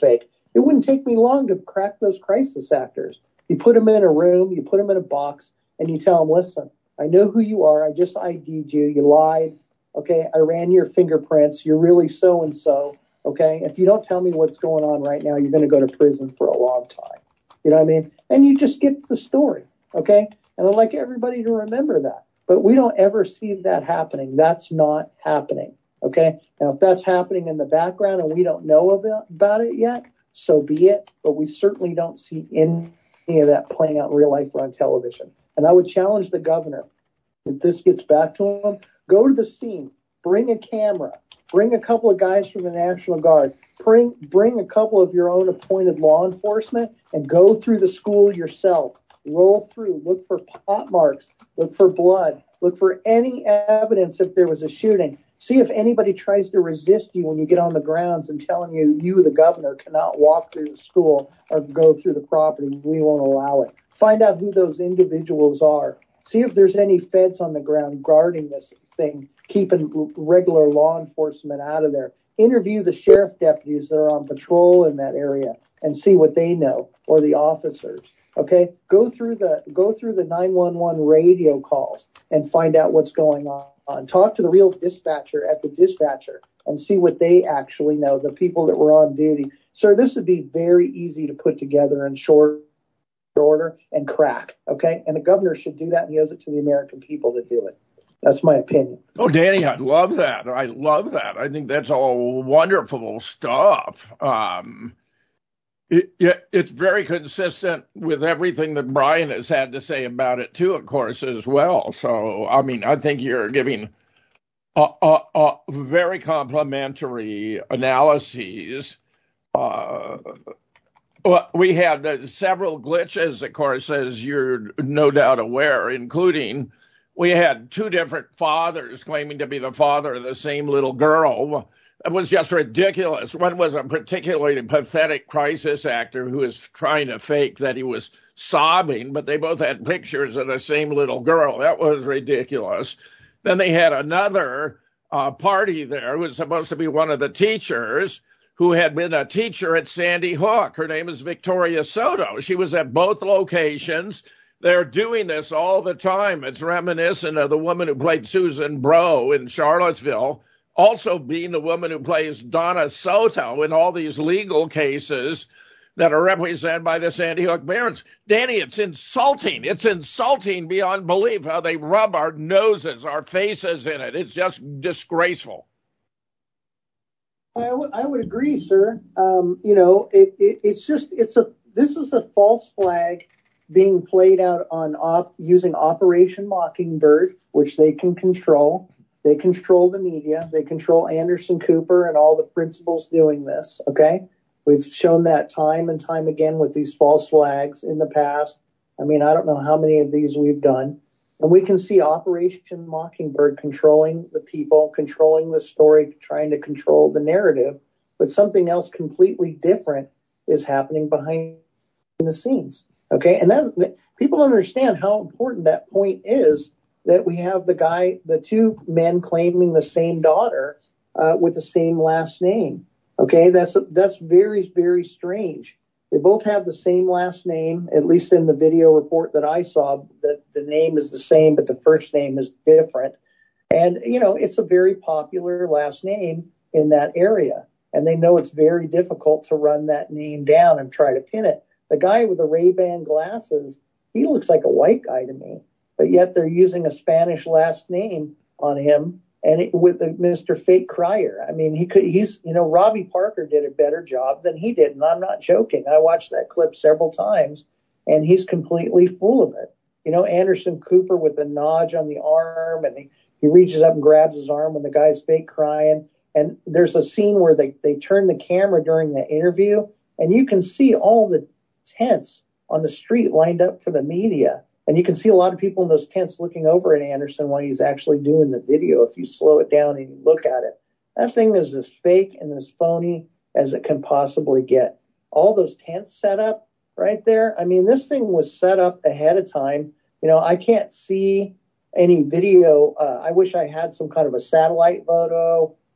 It wouldn't take me long to crack those crisis actors. You put them in a room, you put them in a box, and you tell them, listen, I know who you are. I just ID'd you. You lied. Okay, I ran your fingerprints. You're really so-and-so. Okay, if you don't tell me what's going on right now, you're going to go to prison for a long time. You know what I mean? And you just get the story. Okay, and I'd like everybody to remember that. But we don't ever see that happening. That's not happening. Okay, now if that's happening in the background and we don't know about it yet, so be it. But we certainly don't see any of that playing out in real life or on television. And I would challenge the governor, if this gets back to him, go to the scene, bring a camera, bring a couple of guys from the National Guard, bring a couple of your own appointed law enforcement, and go through the school yourself. Roll through, look for pot marks, look for blood, look for any evidence if there was a shooting. See if anybody tries to resist you when you get on the grounds and telling you, the governor, cannot walk through the school or go through the property. We won't allow it. Find out who those individuals are. See if there's any feds on the ground guarding this thing, keeping regular law enforcement out of there. Interview the sheriff deputies that are on patrol in that area and see what they know, or the officers. Okay, go through the 911 radio calls and find out what's going on. Talk to the real dispatcher at the dispatcher and see what they actually know, the people that were on duty. Sir, this would be very easy to put together in short order and crack. Okay, and the governor should do that, and he owes it to the American people to do it. That's my opinion. Oh, Danny, I love that. I think that's all wonderful stuff. It's very consistent with everything that Brian has had to say about it, too, of course, as well. So, I mean, I think you're giving a very complimentary analyses. Well, we had several glitches, of course, as you're no doubt aware, including we had two different fathers claiming to be the father of the same little girl. It was just ridiculous. One was a particularly pathetic crisis actor who was trying to fake that he was sobbing, but they both had pictures of the same little girl. That was ridiculous. Then they had another party there who was supposed to be one of the teachers who had been a teacher at Sandy Hook. Her name is Victoria Soto. She was at both locations. They're doing this all the time. It's reminiscent of the woman who played Susan Bro in Charlottesville, also being the woman who plays Donna Soto in all these legal cases that are represented by the Sandy Hook parents. Danny, it's insulting. It's insulting beyond belief how they rub our noses, our faces in it. It's just disgraceful. I would agree, sir. This is a false flag being played out on using Operation Mockingbird, which they can control. They control the media. They control Anderson Cooper and all the principals doing this. Okay, we've shown that time and time again with these false flags in the past. I mean, I don't know how many of these we've done. And we can see Operation Mockingbird controlling the people, controlling the story, trying to control the narrative. But something else completely different is happening behind the scenes. Okay, and people don't understand how important that point is, that we have the two men claiming the same daughter with the same last name. Okay, that's very, very strange. They both have the same last name, at least in the video report that I saw, that the name is the same, but the first name is different. And, it's a very popular last name in that area. And they know it's very difficult to run that name down and try to pin it. The guy with the Ray-Ban glasses, he looks like a white guy to me, but yet they're using a Spanish last name on him. And with Mr. Fake Crier, I mean, Robbie Parker did a better job than he did. And I'm not joking. I watched that clip several times and he's completely full of it. Anderson Cooper with the notch on the arm, and he reaches up and grabs his arm when the guy's fake crying. And there's a scene where they turn the camera during the interview and you can see all the tents on the street lined up for the media. And you can see a lot of people in those tents looking over at Anderson when he's actually doing the video. If you slow it down and you look at it, that thing is as fake and as phony as it can possibly get. All those tents set up right there. I mean, this thing was set up ahead of time. I can't see any video. I wish I had some kind of a satellite photo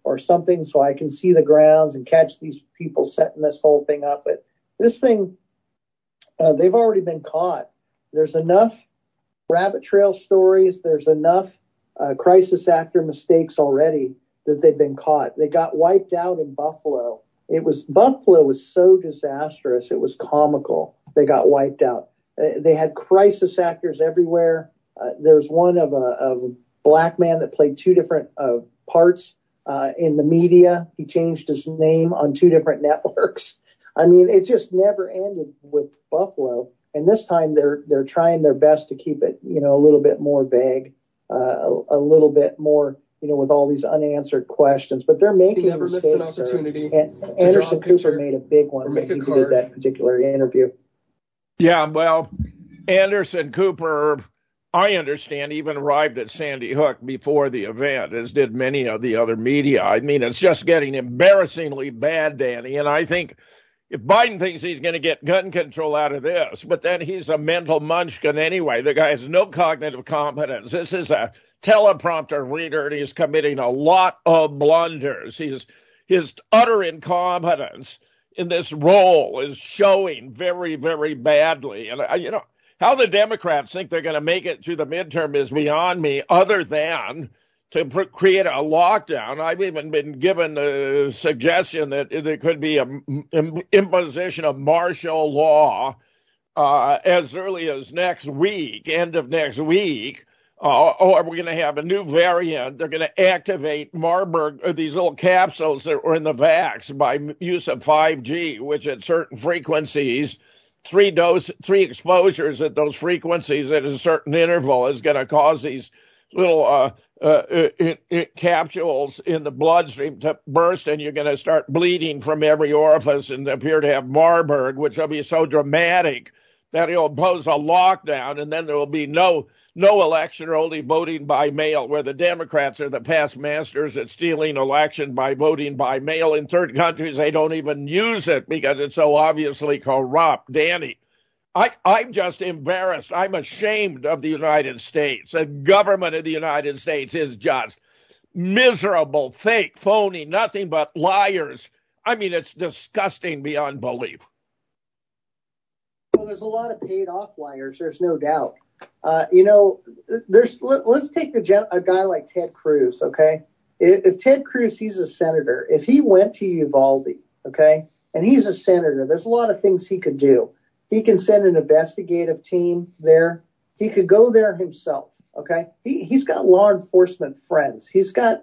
or something so I can see the grounds and catch these people setting this whole thing up. But this thing, they've already been caught. There's enough rabbit trail stories. There's enough crisis actor mistakes already that they've been caught. They got wiped out in Buffalo. Buffalo was so disastrous. It was comical. They got wiped out. They had crisis actors everywhere. There's one of a black man that played two different parts in the media. He changed his name on two different networks. I mean, it just never ended with Buffalo. And this time they're trying their best to keep it, a little bit more vague, a little bit more, with all these unanswered questions. But they're making never mistakes. Missed an opportunity. Anderson Cooper made a big one when he did that particular interview. Yeah, well, Anderson Cooper, I understand, even arrived at Sandy Hook before the event, as did many of the other media. I mean, it's just getting embarrassingly bad, Danny. And I think if Biden thinks he's going to get gun control out of this, but then he's a mental munchkin anyway. The guy has no cognitive competence. This is a teleprompter reader, and he's committing a lot of blunders. His utter incompetence in this role is showing very, very badly. And, how the Democrats think they're going to make it through the midterm is beyond me, other than to create a lockdown. I've even been given the suggestion that there could be an imposition of martial law as early as next week, end of next week. Or we're going to have a new variant. They're going to activate Marburg, these little capsules that were in the vax by use of 5G, which at certain frequencies, three exposures at those frequencies at a certain interval is going to cause these little capsules in the bloodstream to burst, and you're going to start bleeding from every orifice and appear to have Marburg, which will be so dramatic that it'll impose a lockdown, and then there will be no election or only voting by mail, where the Democrats are the past masters at stealing election by voting by mail. In third countries, they don't even use it because it's so obviously corrupt. Danny, I'm just embarrassed. I'm ashamed of the United States. The government of the United States is just miserable, fake, phony, nothing but liars. I mean, it's disgusting beyond belief. Well, there's a lot of paid off liars. There's no doubt. Let's take a guy like Ted Cruz, okay? If Ted Cruz, he's a senator. If he went to Uvalde, okay, and he's a senator, there's a lot of things he could do. He can send an investigative team there. He could go there himself, okay? He's got law enforcement friends. He's got,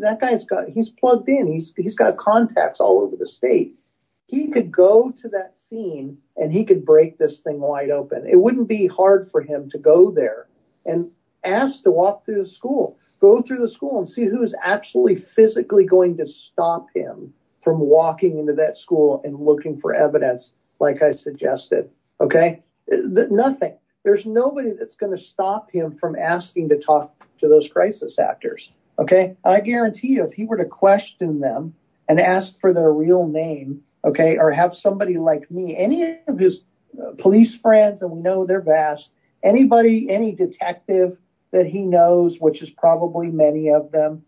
he's plugged in. He's got contacts all over the state. He could go to that scene and he could break this thing wide open. It wouldn't be hard for him to go there and ask to walk through the school, go through the school and see who's actually physically going to stop him from walking into that school and looking for evidence like I suggested. Okay? Nothing. There's nobody that's going to stop him from asking to talk to those crisis actors. Okay? I guarantee you, if he were to question them and ask for their real name, okay, or have somebody like me, any of his police friends, and we know they're vast, any detective that he knows, which is probably many of them,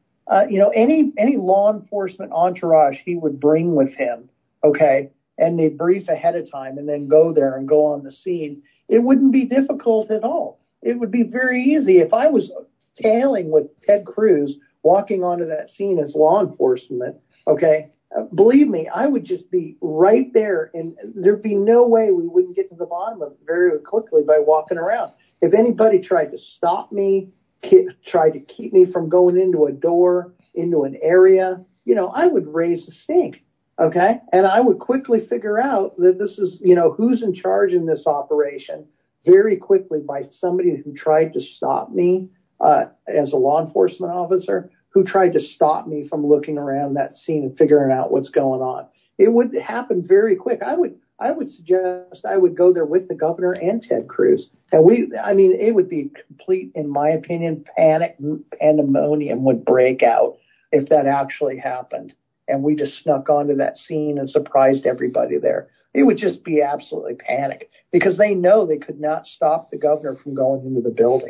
any law enforcement entourage he would bring with him, okay, and they brief ahead of time and then go there and go on the scene, it wouldn't be difficult at all. It would be very easy. If I was tailing with Ted Cruz walking onto that scene as law enforcement, okay, believe me, I would just be right there, and there'd be no way we wouldn't get to the bottom of it very quickly by walking around. If anybody tried to stop me, tried to keep me from going into a door, into an area, I would raise the stink, okay? And I would quickly figure out that this is, who's in charge in this operation very quickly by somebody who tried to stop me as a law enforcement officer, who tried to stop me from looking around that scene and figuring out what's going on. It would happen very quick. I would suggest I would go there with the governor and Ted Cruz. And it would be complete, in my opinion, pandemonium would break out if that actually happened. And we just snuck onto that scene and surprised everybody there. It would just be absolutely panic because they know they could not stop the governor from going into the building.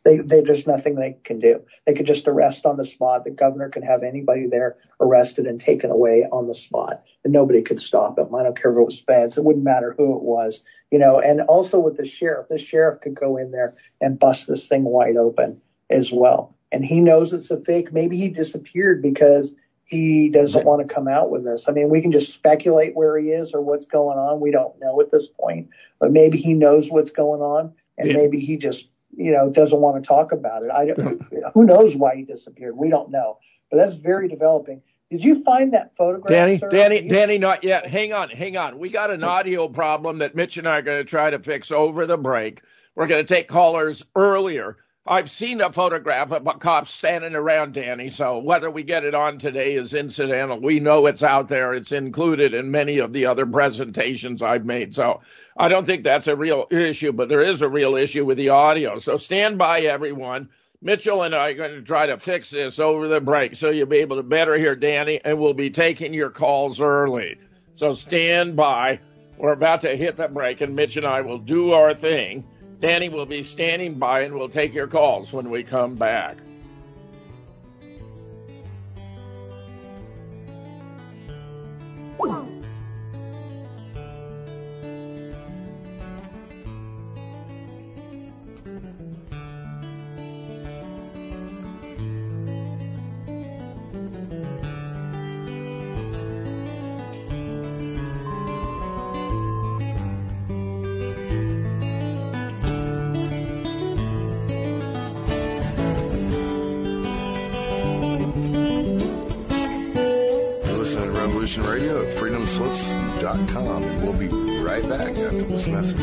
There's nothing they can do. They could just arrest on the spot. The governor can have anybody there arrested and taken away on the spot, and nobody could stop them. I don't care if it was feds. It wouldn't matter who it was, and also with the sheriff could go in there and bust this thing wide open as well. And he knows it's a fake. Maybe he disappeared because he doesn't want to come out with this. I mean, we can just speculate where he is or what's going on. We don't know at this point, but maybe he knows what's going on, and maybe he just, doesn't want to talk about it. Who knows why he disappeared? We don't know, but that's very developing. Did you find that photograph, sir? Danny, not yet. Hang on. We got an audio problem that Mitch and I are going to try to fix over the break. We're going to take callers earlier. I've seen a photograph of a cop standing around, Danny, so whether we get it on today is incidental. We know it's out there. It's included in many of the other presentations I've made. So I don't think that's a real issue, but there is a real issue with the audio. So stand by, everyone. Mitchell and I are going to try to fix this over the break so you'll be able to better hear Danny, and we'll be taking your calls early. So stand by. We're about to hit the break, and Mitch and I will do our thing. Danny will be standing by, and we'll take your calls when we come back. Radio at freedomslips.com. We'll be right back after this message.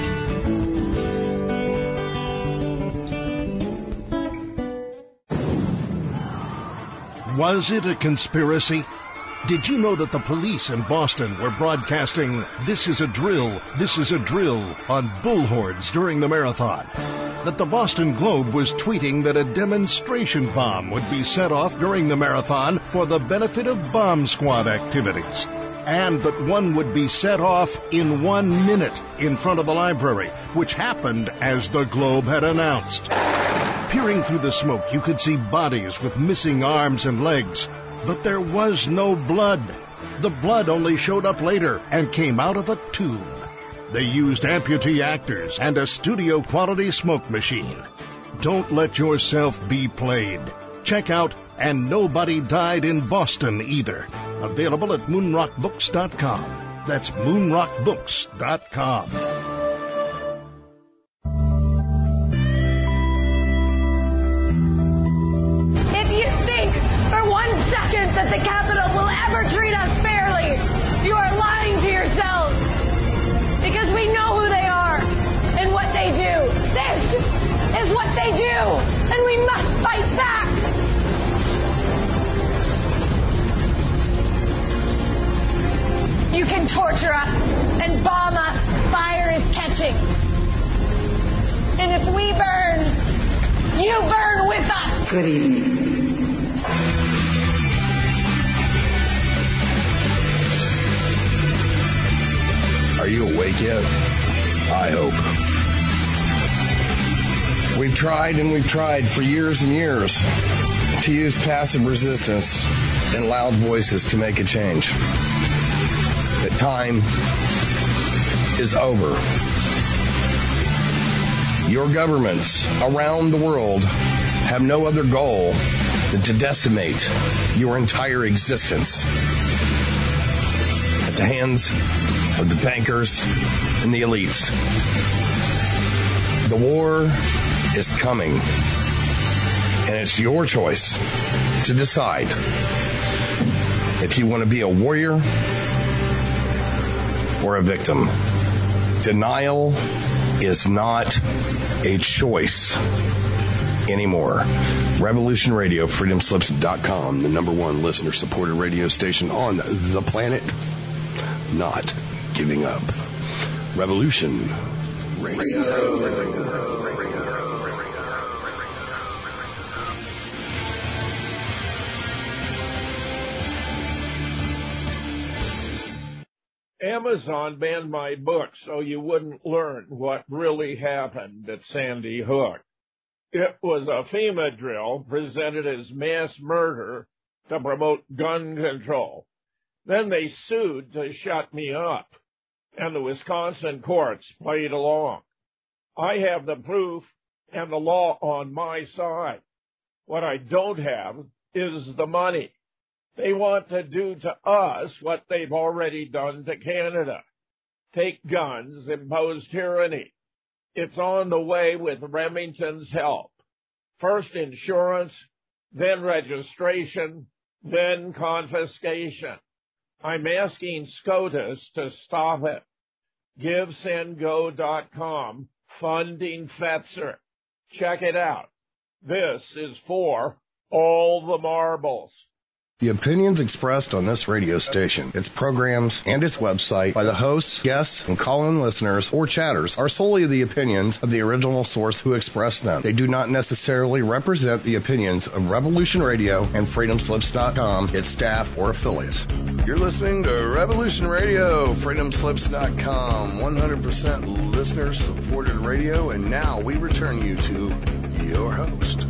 Was it a conspiracy? Did you know that the police in Boston were broadcasting, "This is a drill, this is a drill," on bullhorns during the marathon? That the Boston Globe was tweeting that a demonstration bomb would be set off during the marathon for the benefit of bomb squad activities, and that one would be set off in 1 minute in front of the library, which happened as the Globe had announced. Peering through the smoke, you could see bodies with missing arms and legs, but there was no blood. The blood only showed up later and came out of a tube. They used amputee actors and a studio-quality smoke machine. Don't let yourself be played. Check out And Nobody Died in Boston Either. Available at moonrockbooks.com. That's moonrockbooks.com. If you think for 1 second that the Capitol will ever treat us fairly, you are lying to yourselves. Because we know who they are and what they do. This is what they do, and we must fight back. You can torture us and bomb us. Fire is catching. And if we burn, you burn with us. Good evening. Are you awake yet? I hope. We've tried and we've tried for years and years to use passive resistance and loud voices to make a change. The time is over. Your governments around the world have no other goal than to decimate your entire existence at the hands of the bankers and the elites. The war is coming, and it's your choice to decide if you want to be a warrior or a victim. Denial is not a choice anymore. Revolution Radio, freedomslips.com, the #1 listener-supported radio station on the planet. Not giving up. Revolution Radio. Amazon banned my book so you wouldn't learn what really happened at Sandy Hook. It was a FEMA drill presented as mass murder to promote gun control. Then they sued to shut me up, and the Wisconsin courts played along. I have the proof and the law on my side. What I don't have is the money. They want to do to us what they've already done to Canada. Take guns, impose tyranny. It's on the way with Remington's help. First insurance, then registration, then confiscation. I'm asking SCOTUS to stop it. GiveSendGo.com, funding Fetzer. Check it out. This is for all the marbles. The opinions expressed on this radio station, its programs, and its website by the hosts, guests, and call-in listeners or chatters are solely the opinions of the original source who expressed them. They do not necessarily represent the opinions of Revolution Radio and FreedomSlips.com, its staff, or affiliates. You're listening to Revolution Radio, FreedomSlips.com, 100% listener-supported radio, and now we return you to your host.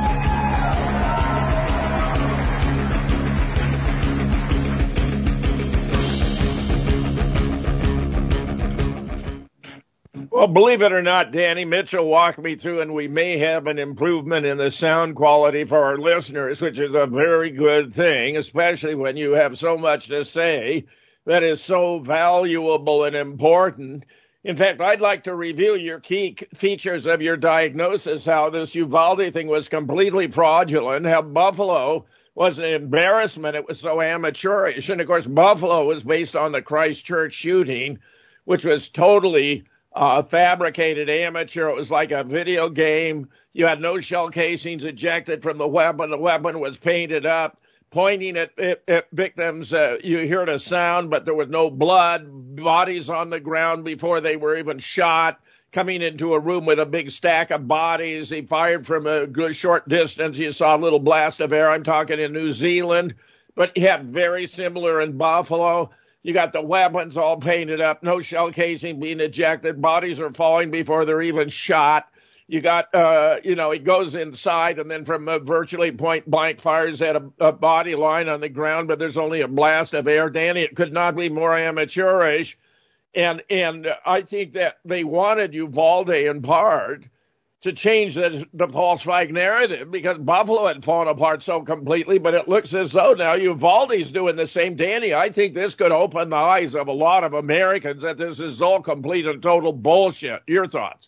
Well, believe it or not, Danny, Mitchell walked me through, and we may have an improvement in the sound quality for our listeners, which is a very good thing, especially when you have so much to say that is so valuable and important. In fact, I'd like to review your key features of your diagnosis, how this Uvalde thing was completely fraudulent, how Buffalo was an embarrassment. It was so amateurish. And, of course, Buffalo was based on the Christchurch shooting, which was totally fabricated amateur. It was like a video game. You had no shell casings ejected from the weapon. The weapon was painted up, pointing at victims. You heard a sound, but there was no blood. Bodies on the ground before they were even shot. Coming into a room with a big stack of bodies. He fired from a good short distance. You saw a little blast of air. I'm talking in New Zealand. But you had very similar in Buffalo. You got the weapons all painted up, no shell casing being ejected, bodies are falling before they're even shot. You got, he goes inside and then from virtually point blank fires at a body line on the ground, but there's only a blast of air. Danny, it could not be more amateurish. And I think that they wanted Uvalde in part to change the false flag narrative because Buffalo had fallen apart so completely, but it looks as though now Uvalde's doing the same. Danny, I think this could open the eyes of a lot of Americans that this is all complete and total bullshit. Your thoughts?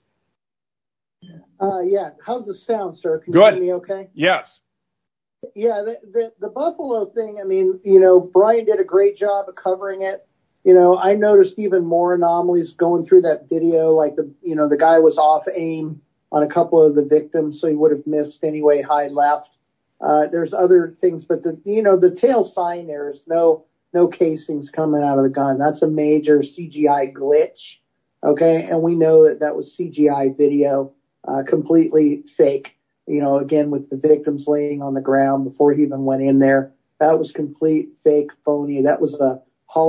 Yeah. How's the sound, sir? Can Good. You hear me okay? Yes. Yeah, the Buffalo thing, I mean, Brian did a great job of covering it. I noticed even more anomalies going through that video, like the guy was off aim on a couple of the victims, so he would have missed anyway, high left. There's other things, but the tail sign, there's no casings coming out of the gun. That's a major CGI glitch, okay? And we know that was CGI video, completely fake. Again, with the victims laying on the ground before he even went in there. That was complete fake, phony. That was a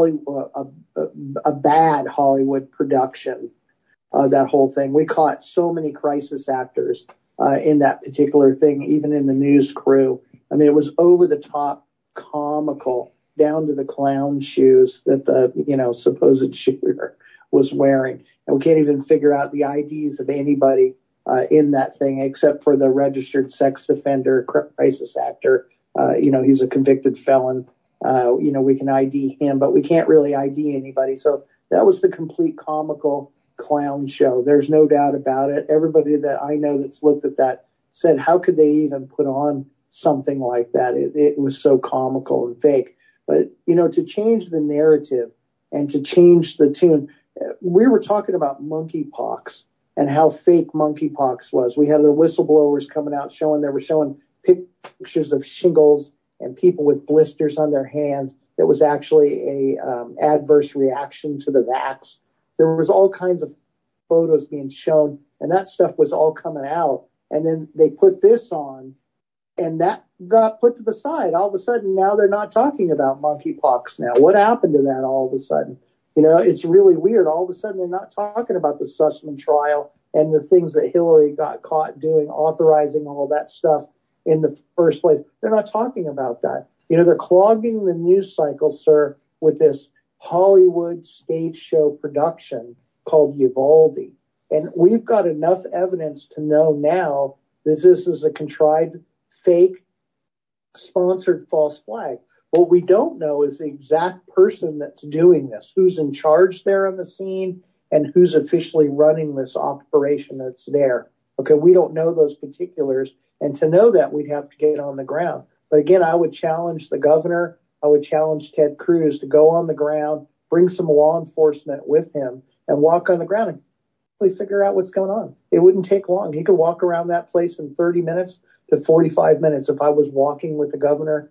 bad Hollywood production. That whole thing. We caught so many crisis actors in that particular thing, even in the news crew. I mean, it was over the top comical, down to the clown shoes that the, supposed shooter was wearing. And we can't even figure out the IDs of anybody in that thing except for the registered sex offender crisis actor. He's a convicted felon. We can ID him, but we can't really ID anybody. So that was the complete comical clown show. There's no doubt about it. Everybody that I know that's looked at that said, how could they even put on something like that? It was so comical and fake. But, to change the narrative and to change the tune, we were talking about monkeypox and how fake monkeypox was. We had the whistleblowers coming out they were showing pictures of shingles and people with blisters on their hands. That was actually a adverse reaction to the vax. There was all kinds of photos being shown, and that stuff was all coming out. And then they put this on, and that got put to the side. All of a sudden, now they're not talking about monkeypox now. What happened to that all of a sudden? It's really weird. All of a sudden, they're not talking about the Sussman trial and the things that Hillary got caught doing, authorizing all that stuff in the first place. They're not talking about that. You know, they're clogging the news cycle, sir, with this Hollywood stage show production called Uvalde. And we've got enough evidence to know now that this is a contrived, fake, sponsored false flag. What we don't know is the exact person that's doing this, who's in charge there on the scene, and who's officially running this operation that's there. Okay, we don't know those particulars. And to know that, we'd have to get on the ground. But again, I would challenge the governor. I would challenge Ted Cruz to go on the ground, bring some law enforcement with him, and walk on the ground and really figure out what's going on. It wouldn't take long. He could walk around that place in 30 minutes to 45 minutes if I was walking with the governor,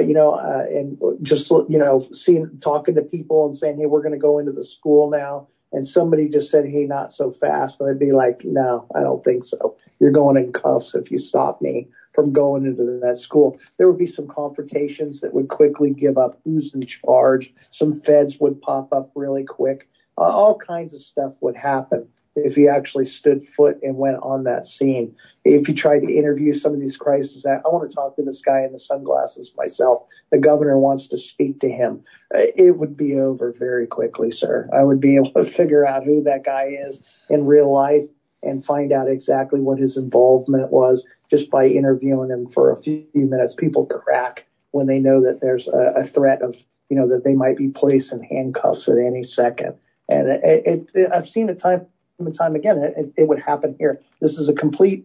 and just, talking to people and saying, hey, we're going to go into the school now. And somebody just said, hey, not so fast. And I'd be like, no, I don't think so. You're going in cuffs if you stop me from going into that school. There would be some confrontations that would quickly give up who's in charge. Some feds would pop up really quick. All kinds of stuff would happen if he actually stood foot and went on that scene. If he tried to interview some of these crises, I want to talk to this guy in the sunglasses myself. The governor wants to speak to him. It would be over very quickly, sir. I would be able to figure out who that guy is in real life and find out exactly what his involvement was just by interviewing him for a few minutes. People crack when they know that there's a threat of, that they might be placed in handcuffs at any second. And I've seen it time and time again. It would happen here. This is a complete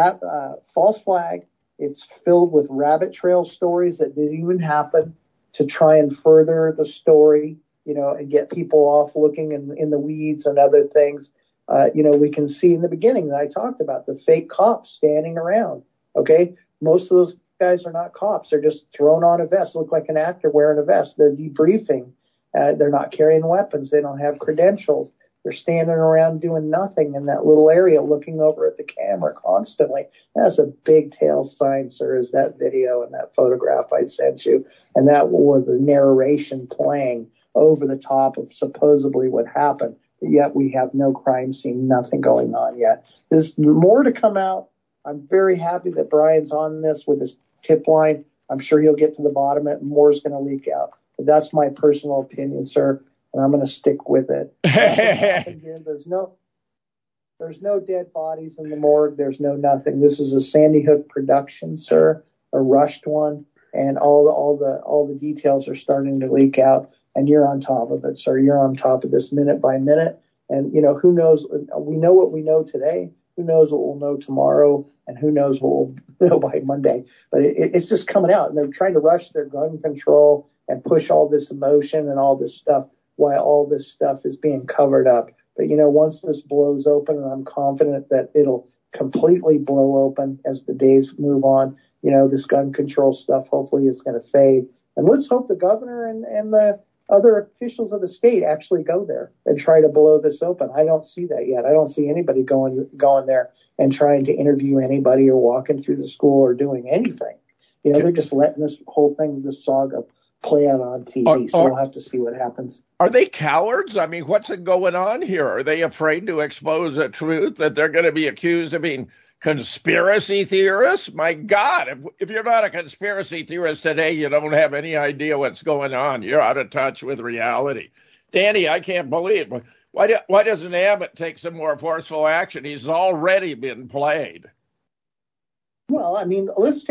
false flag. It's filled with rabbit trail stories that didn't even happen to try and further the story, and get people off looking in the weeds and other things. We can see in the beginning that I talked about the fake cops standing around. Okay. Most of those guys are not cops. They're just thrown on a vest, look like an actor wearing a vest. They're debriefing. They're not carrying weapons. They don't have credentials. They're standing around doing nothing in that little area looking over at the camera constantly. That's a big tail sign, sir, is that video and that photograph I sent you. And that was the narration playing over the top of supposedly what happened. Yet we have no crime scene, nothing going on yet. There's more to come out. I'm very happy that Brian's on this with his tip line. I'm sure he'll get to the bottom of it and more is going to leak out. But that's my personal opinion, sir. And I'm going to stick with it. There's no dead bodies in the morgue. There's no nothing. This is a Sandy Hook production, sir, a rushed one, and all the details are starting to leak out. And you're on top of it, sir. You're on top of this minute by minute. And who knows? We know what we know today. Who knows what we'll know tomorrow? And who knows what we'll know by Monday? But it's just coming out, and they're trying to rush their gun control and push all this emotion and all this stuff, while all this stuff is being covered up. But, once this blows open, and I'm confident that it'll completely blow open as the days move on, this gun control stuff hopefully is going to fade. And let's hope the governor and the other officials of the state actually go there and try to blow this open. I don't see that yet. I don't see anybody going there and trying to interview anybody or walking through the school or doing anything. They're just letting this whole thing, this saga, play out on TV, so we'll have to see what happens. Are they cowards? I mean, what's going on here? Are they afraid to expose the truth, that they're going to be accused of being conspiracy theorists? My God, if you're not a conspiracy theorist today, you don't have any idea what's going on. You're out of touch with reality. Danny, I can't believe it. Why doesn't Abbott take some more forceful action? He's already been played. Well, I mean, let's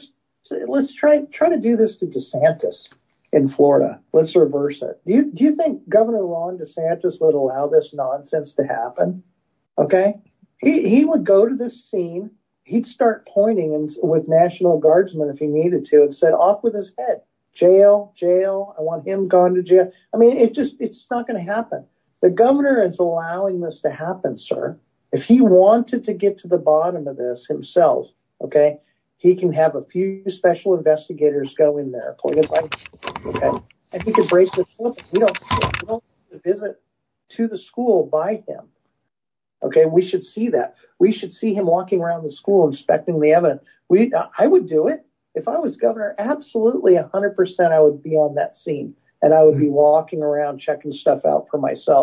try to do this to DeSantis in Florida. Let's reverse it. Do you think Governor Ron DeSantis would allow this nonsense to happen? Okay, he would go to this scene. He'd start pointing with National Guardsmen if he needed to, and said, "Off with his head, jail. I want him gone to jail." I mean, it's not going to happen. The governor is allowing this to happen, sir. If he wanted to get to the bottom of this himself, okay, he can have a few special investigators go in there, appointed by, okay, and he could break this up. We don't visit to the school by him. Okay, we should see that. We should see him walking around the school inspecting the evidence. I would do it if I was governor. Absolutely, 100%. I would be on that scene, and I would be walking around checking stuff out for myself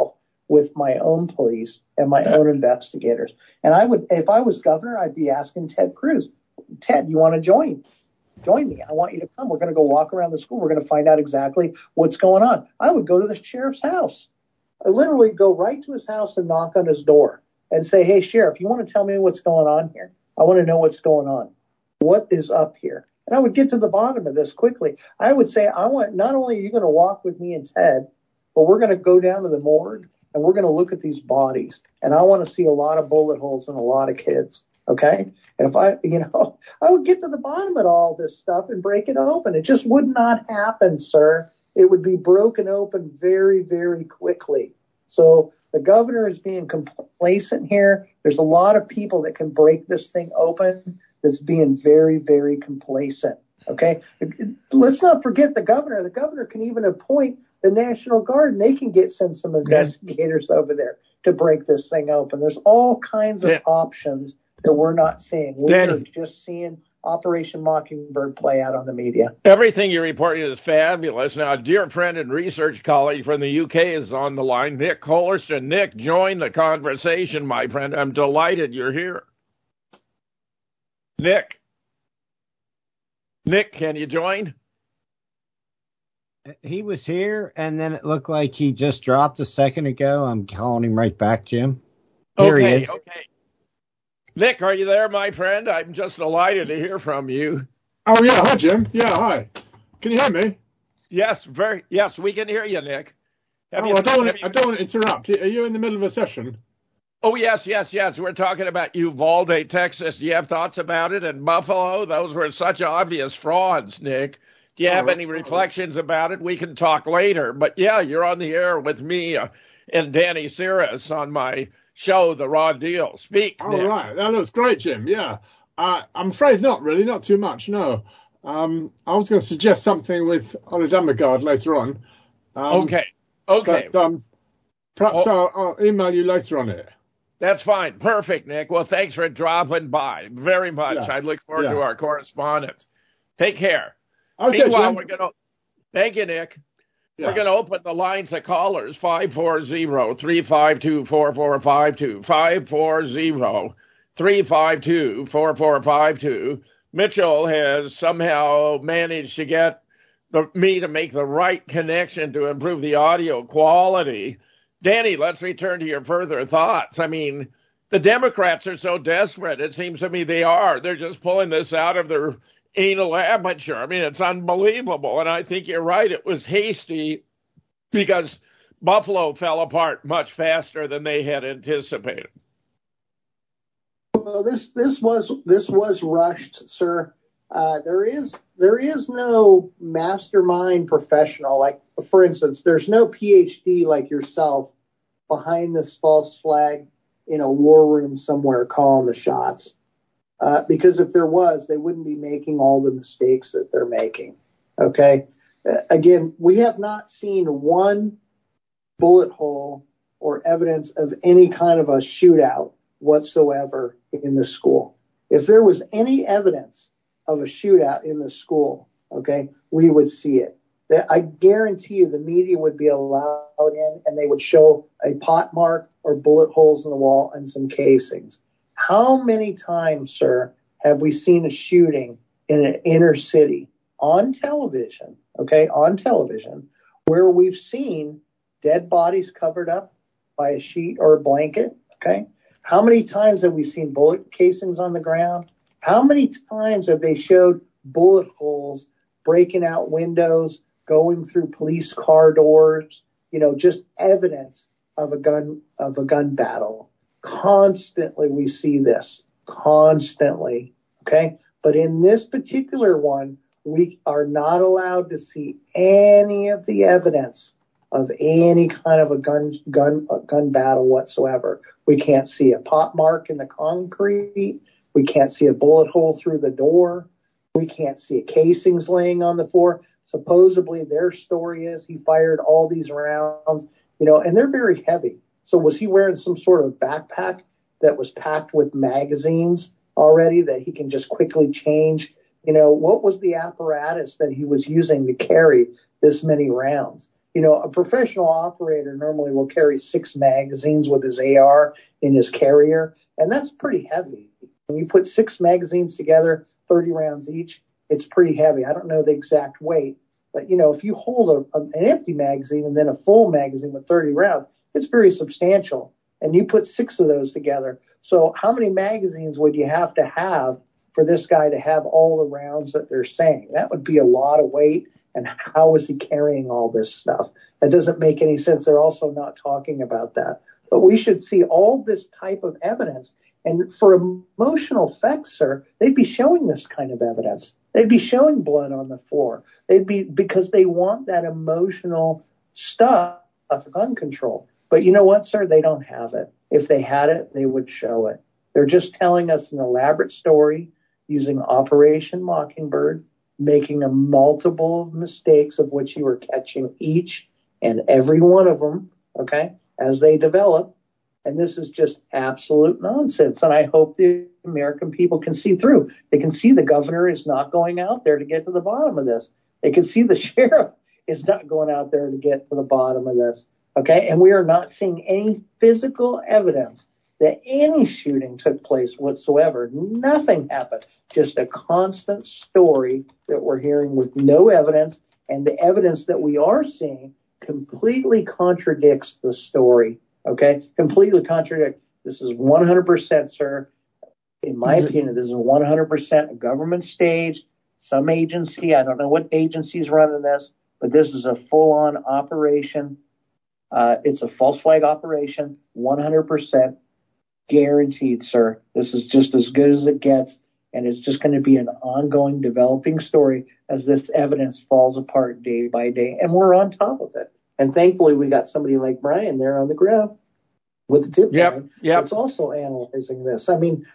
with my own police and my own investigators. And if I was governor, I'd be asking Ted Cruz, Ted, you want to join me? I want you to come. We're going to go walk around the school. We're going to find out exactly what's going on. I would go to the sheriff's house. I literally go right to his house and knock on his door and say, hey, Sheriff, you want to tell me what's going on here? I want to know what's going on. What is up here? And I would get to the bottom of this quickly. I would say, not only are you going to walk with me and Ted, but we're going to go down to the morgue and we're going to look at these bodies. And I want to see a lot of bullet holes in a lot of kids. Okay. And if I would get to the bottom of all this stuff and break it open. It just would not happen, sir. It would be broken open very, very quickly. So the governor is being complacent here. There's a lot of people that can break this thing open that's being very, very complacent. Okay. Let's not forget the governor. The governor can even appoint the National Guard and they can send some investigators over there to break this thing open. There's all kinds of options that we're not seeing. We're just seeing Operation Mockingbird play out on the media. Everything you're reporting is fabulous. Now, a dear friend and research colleague from the UK is on the line, Nick Hollerston. Nick, join the conversation, my friend. I'm delighted you're here. Nick, can you join? He was here, and then it looked like he just dropped a second ago. I'm calling him right back, Jim. Here he is. Okay. Nick, are you there, my friend? I'm just delighted to hear from you. Oh, yeah. Hi, Jim. Yeah, hi. Can you hear me? Yes, we can hear you, Nick. I don't want to interrupt. Are you in the middle of a session? Oh, yes. We're talking about Uvalde, Texas. Do you have thoughts about it? And Buffalo, those were such obvious frauds, Nick. Do you have any reflections about it? We can talk later. But, yeah, you're on the air with me and Danny Cirrus on my show, The Raw Deal. Speak, Nick. Oh, right. That looks great, Jim. Yeah. I'm afraid not, really. Not too much, no. I was going to suggest something with Holodomagard later on. Okay. But, perhaps I'll email you later on it. That's fine. Perfect, Nick. Well, thanks for dropping by very much. Yeah. I look forward to our correspondence. Take care. Okay, Meanwhile, Jim. Thank you, Nick. Yeah. We're going to open the lines to callers, 540-352-4452, 540-352-4452. Mitchell has somehow managed to get me to make the right connection to improve the audio quality. Danny, let's return to your further thoughts. I mean, the Democrats are so desperate. It seems to me they are. They're just pulling this out of their anal amateur. I mean, it's unbelievable. And I think you're right. It was hasty because Buffalo fell apart much faster than they had anticipated. Well, this was rushed, sir. There is no mastermind professional. Like, for instance, there's no PhD like yourself behind this false flag in a war room somewhere calling the shots. Because if there was, they wouldn't be making all the mistakes that they're making. Okay. Again, we have not seen one bullet hole or evidence of any kind of a shootout whatsoever in the school. If there was any evidence of a shootout in the school, okay, we would see it. I guarantee you the media would be allowed in and they would show a pot mark or bullet holes in the wall and some casings. How many times, sir, have we seen a shooting in an inner city on television, where we've seen dead bodies covered up by a sheet or a blanket, okay? How many times have we seen bullet casings on the ground? How many times have they showed bullet holes breaking out windows, going through police car doors, just evidence of a gun battle? Constantly we see this, constantly, okay? But in this particular one, we are not allowed to see any of the evidence of any kind of a gun battle whatsoever. We can't see a pot mark in the concrete. We can't see a bullet hole through the door. We can't see casings laying on the floor. Supposedly their story is he fired all these rounds, and they're very heavy. So was he wearing some sort of backpack that was packed with magazines already that he can just quickly change? What was the apparatus that he was using to carry this many rounds? a professional operator normally will carry 6 magazines with his AR in his carrier, and that's pretty heavy. When you put 6 magazines together, 30 rounds each, it's pretty heavy. I don't know the exact weight, but, if you hold an empty magazine and then a full magazine with 30 rounds, it's very substantial. And you put 6 of those together. So how many magazines would you have to have for this guy to have all the rounds that they're saying? That would be a lot of weight. And how is he carrying all this stuff? That doesn't make any sense. They're also not talking about that. But we should see all this type of evidence. And for emotional effects, sir, they'd be showing this kind of evidence. They'd be showing blood on the floor. Because they want that emotional stuff of gun control. But you know what, sir? They don't have it. If they had it, they would show it. They're just telling us an elaborate story using Operation Mockingbird, making a multiple mistakes of which you are catching each and every one of them, okay, as they develop. And this is just absolute nonsense. And I hope the American people can see through. They can see the governor is not going out there to get to the bottom of this. They can see the sheriff is not going out there to get to the bottom of this, okay? And we are not seeing any physical evidence that any shooting took place whatsoever. Nothing happened. Just a constant story that we're hearing with no evidence, and the evidence that we are seeing completely contradicts the story, okay? Completely contradicts. This is 100%, sir. In my opinion, this is 100% a government stage, some agency. I don't know what agency is running this, but this is a full-on operation. It's a false flag operation, 100%. Guaranteed, sir. This is just as good as it gets, and it's just going to be an ongoing developing story as this evidence falls apart day by day, and we're on top of it. And thankfully, we got somebody like Brian there on the ground with the tip line that's also analyzing this. I mean,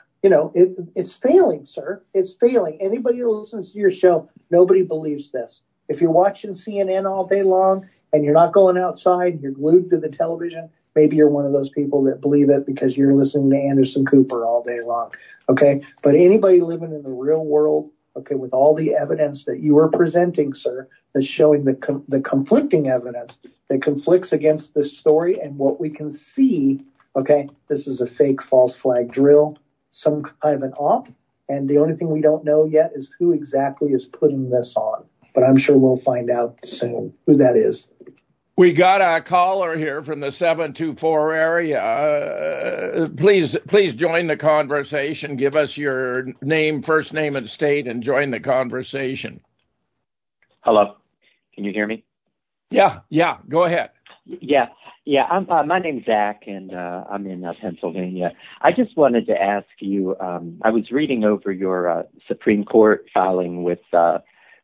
it's failing, sir. It's failing. Anybody who listens to your show, nobody believes this. If you're watching CNN all day long and you're not going outside, you're glued to the television, maybe you're one of those people that believe it because you're listening to Anderson Cooper all day long, okay? But anybody living in the real world, okay, with all the evidence that you are presenting, sir, that's showing the conflicting evidence that conflicts against this story and what we can see, okay, this is a fake false flag drill, some kind of an op, and the only thing we don't know yet is who exactly is putting this on. But I'm sure we'll find out soon who that is. We got a caller here from the 724 area. Please join the conversation. Give us your name, first name, and state, and join the conversation. Hello. Can you hear me? Yeah. Go ahead. Yeah. My name's Zach, and I'm in Pennsylvania. I just wanted to ask you. I was reading over your Supreme Court filing with the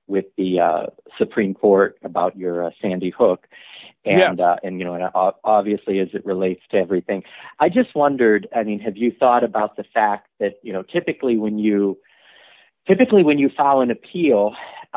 Supreme Court about your Sandy Hook. And obviously as it relates to everything, I just wondered, have you thought about the fact that, typically when you file an appeal,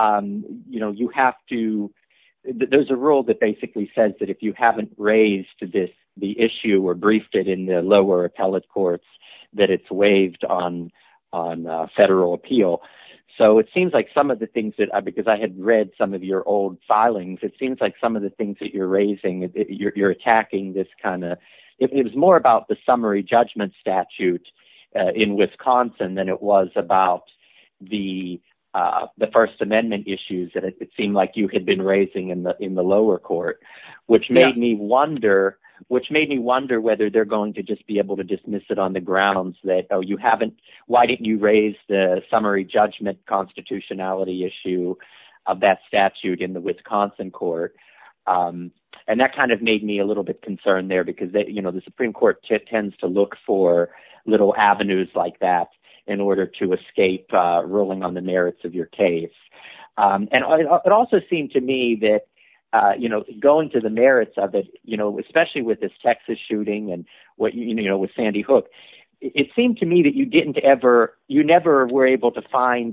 you have to, there's a rule that basically says that if you haven't raised the issue or briefed it in the lower appellate courts, that it's waived on federal appeal. So it seems like some of the things that, because I had read some of your old filings, it seems like some of the things that you're raising, you're attacking this kind of, it was more about the summary judgment statute in Wisconsin than it was about the First Amendment issues that it seemed like you had been raising in the lower court, which made me wonder whether they're going to just be able to dismiss it on the grounds that, why didn't you raise the summary judgment constitutionality issue of that statute in the Wisconsin court? And that kind of made me a little bit concerned there because, the Supreme Court tends to look for little avenues like that in order to escape ruling on the merits of your case. And it also seemed to me that, going to the merits of it, especially with this Texas shooting and what, with Sandy Hook, it seemed to me that you never were able to find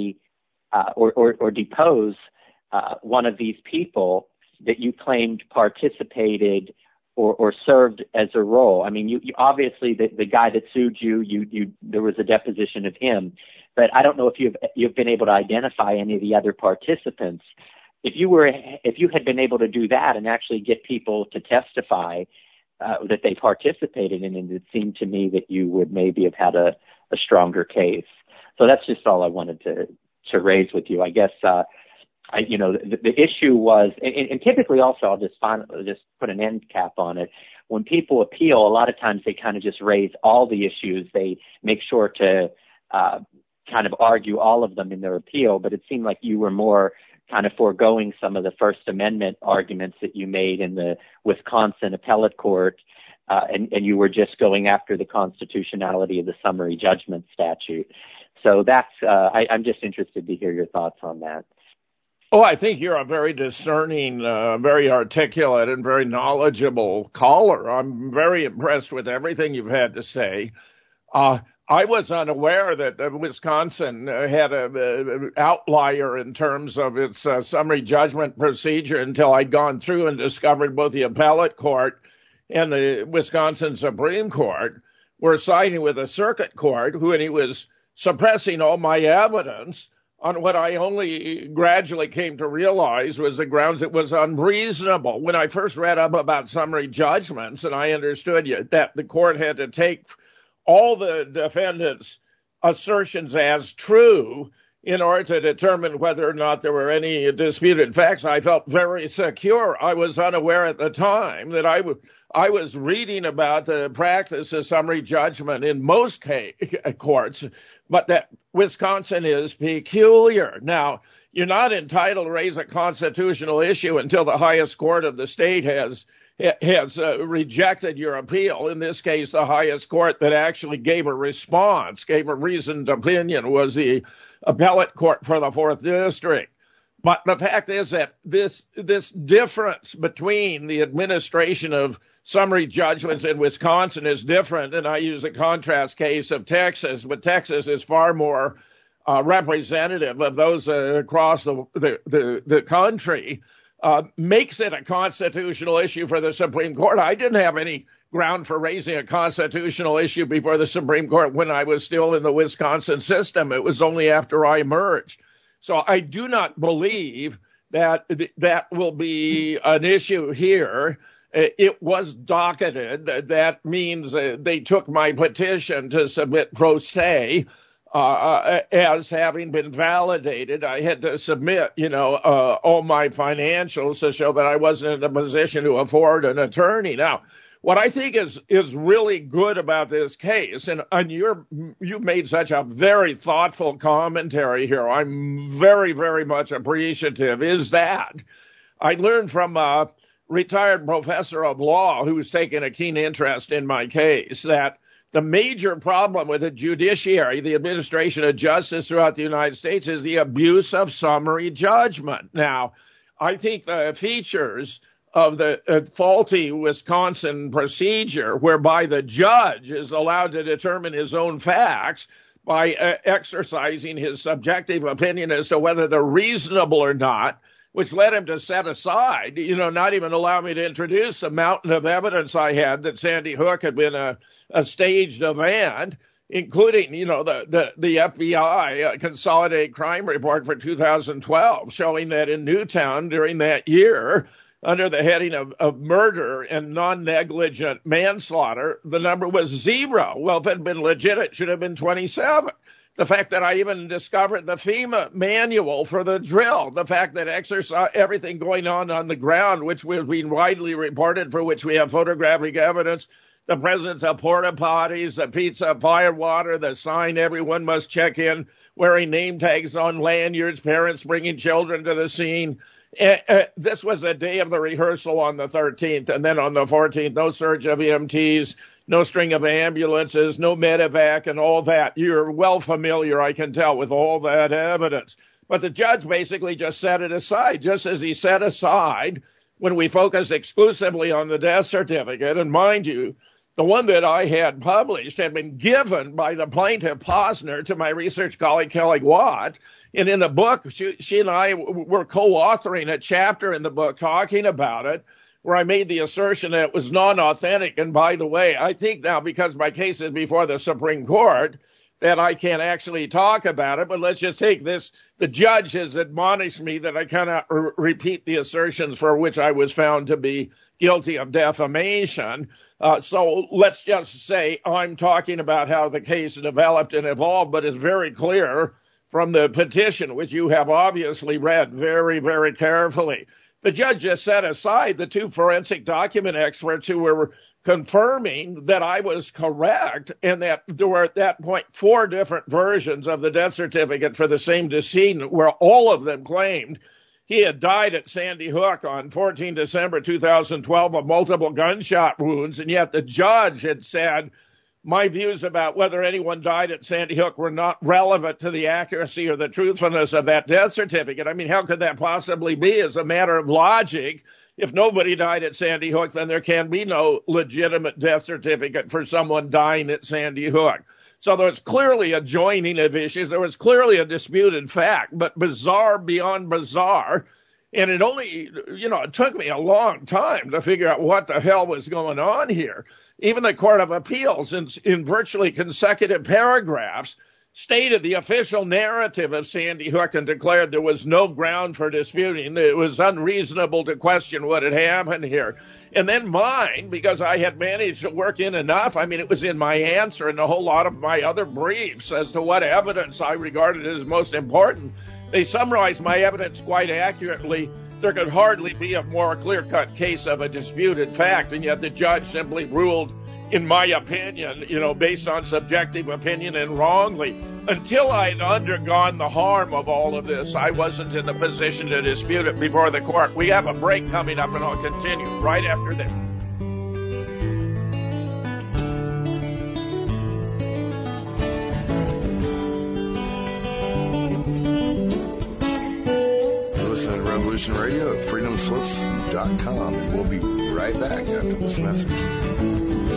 or depose one of these people that you claimed participated or served as a role. I mean, you obviously the guy that sued you, there was a deposition of him, but I don't know if you've been able to identify any of the other participants. if you had been able to do that and actually get people to testify that they participated in it, it seemed to me that you would maybe have had a stronger case. So that's just all I wanted to raise with you. I guess, the issue was, and typically also I'll just put an end cap on it. When people appeal, a lot of times they kind of just raise all the issues. They make sure to kind of argue all of them in their appeal, but it seemed like you were more kind of foregoing some of the First Amendment arguments that you made in the Wisconsin appellate court, and you were just going after the constitutionality of the summary judgment statute. So that's I'm just interested to hear your thoughts on that. Oh, I think you're a very discerning, very articulate, and very knowledgeable caller. I'm very impressed with everything you've had to say. I was unaware that Wisconsin had an outlier in terms of its summary judgment procedure until I'd gone through and discovered both the appellate court and the Wisconsin Supreme Court were siding with the circuit court when he was suppressing all my evidence on what I only gradually came to realize was the grounds it was unreasonable. When I first read up about summary judgments and I understood that the court had to take all the defendant's assertions as true in order to determine whether or not there were any disputed facts, I felt very secure. I was unaware at the time that I was reading about the practice of summary judgment in most courts, but that Wisconsin is peculiar. Now, you're not entitled to raise a constitutional issue until the highest court of the state has rejected your appeal. In this case, the highest court that actually gave a response, gave a reasoned opinion, was the appellate court for the 4th District. But the fact is that this difference between the administration of summary judgments in Wisconsin is different, and I use a contrast case of Texas, but Texas is far more representative of those across the country, makes it a constitutional issue for the Supreme Court. I didn't have any ground for raising a constitutional issue before the Supreme Court when I was still in the Wisconsin system. It was only after I emerged. So I do not believe that that will be an issue here. It was docketed. That means they took my petition to submit pro se as having been validated. I had to submit, all my financials to show that I wasn't in a position to afford an attorney. Now, what I think is really good about this case, and you've made such a very thoughtful commentary here, I'm very, very much appreciative, is that I learned from a retired professor of law who's taken a keen interest in my case that the major problem with the judiciary, the administration of justice throughout the United States, is the abuse of summary judgment. Now, I think the features of the faulty Wisconsin procedure, whereby the judge is allowed to determine his own facts by exercising his subjective opinion as to whether they're reasonable or not, which led him to set aside, not even allow me to introduce a mountain of evidence I had that Sandy Hook had been a staged event, including, the FBI Consolidated Crime Report for 2012, showing that in Newtown during that year, under the heading of murder and non-negligent manslaughter, the number was 0. Well, if it had been legit, it should have been 27. The fact that I even discovered the FEMA manual for the drill, the fact that everything going on the ground, which was being widely reported, for which we have photographic evidence, the presence of porta potties, the pizza, fire water, the sign everyone must check in, wearing name tags on lanyards, parents bringing children to the scene. This was the day of the rehearsal on the 13th, and then on the 14th, no surge of EMTs, no string of ambulances, no medevac, and all that. You're well familiar, I can tell, with all that evidence. But the judge basically just set it aside, just as he set aside when we focused exclusively on the death certificate. And mind you, the one that I had published had been given by the plaintiff, Posner, to my research colleague, Kelly Watt. And in the book, she and I were co-authoring a chapter in the book talking about it, where I made the assertion that it was non-authentic. And by the way, I think now, because my case is before the Supreme Court, that I can't actually talk about it, but let's just take this. The judge has admonished me that I cannot repeat the assertions for which I was found to be guilty of defamation. So let's just say I'm talking about how the case developed and evolved, but it's very clear from the petition, which you have obviously read very, very carefully. The judge just set aside the 2 forensic document experts who were confirming that I was correct and that there were at that point 4 different versions of the death certificate for the same decedent, where all of them claimed he had died at Sandy Hook on 14 December 2012 of multiple gunshot wounds, and yet the judge had said my views about whether anyone died at Sandy Hook were not relevant to the accuracy or the truthfulness of that death certificate. I mean, how could that possibly be? As a matter of logic, if nobody died at Sandy Hook, then there can be no legitimate death certificate for someone dying at Sandy Hook. So there was clearly a joining of issues. There was clearly a disputed fact, but bizarre beyond bizarre. And it only, it took me a long time to figure out what the hell was going on here. Even the Court of Appeals, in virtually consecutive paragraphs, stated the official narrative of Sandy Hook and declared there was no ground for disputing. It was unreasonable to question what had happened here. And then mine, because I had managed to work in enough, I mean, it was in my answer and a whole lot of my other briefs as to what evidence I regarded as most important. They summarized my evidence quite accurately. There could hardly be a more clear-cut case of a disputed fact, and yet the judge simply ruled, in my opinion, based on subjective opinion and wrongly. Until I'd undergone the harm of all of this, I wasn't in the position to dispute it before the court. We have a break coming up, and I'll continue right after this. Listen to Revolution Radio at freedomslips.com, and we'll be right back after this message.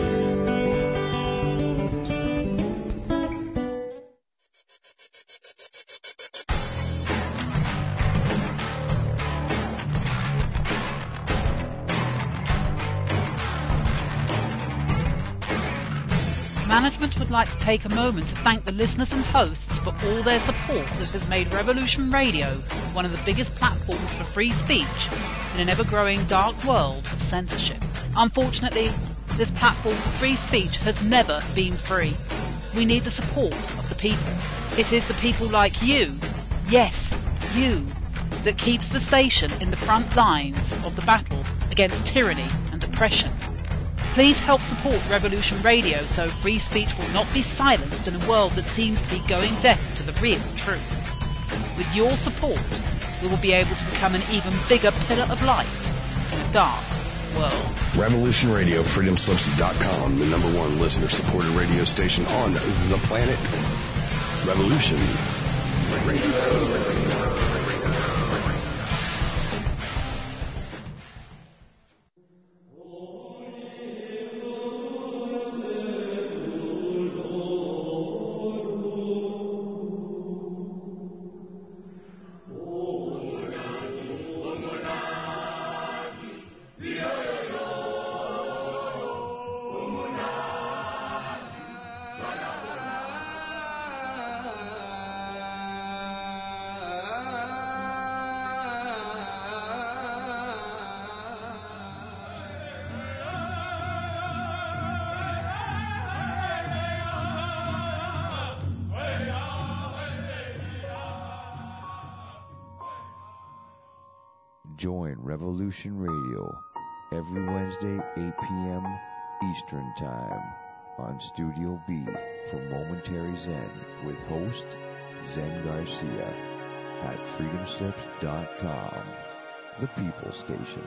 Management would like to take a moment to thank the listeners and hosts for all their support that has made Revolution Radio one of the biggest platforms for free speech in an ever-growing dark world of censorship. Unfortunately, this platform for free speech has never been free. We need the support of the people. It is the people like you, yes, you, that keeps the station in the front lines of the battle against tyranny and oppression. Please help support Revolution Radio so free speech will not be silenced in a world that seems to be going deaf to the real truth. With your support, we will be able to become an even bigger pillar of light in a dark world. Revolution Radio, freedomslips.com, the #1 listener-supported radio station on the planet. Revolution Radio. Join Revolution Radio every Wednesday, 8 p.m. Eastern Time on Studio B for Momentary Zen with host Zen Garcia at freedomslips.com, the People Station.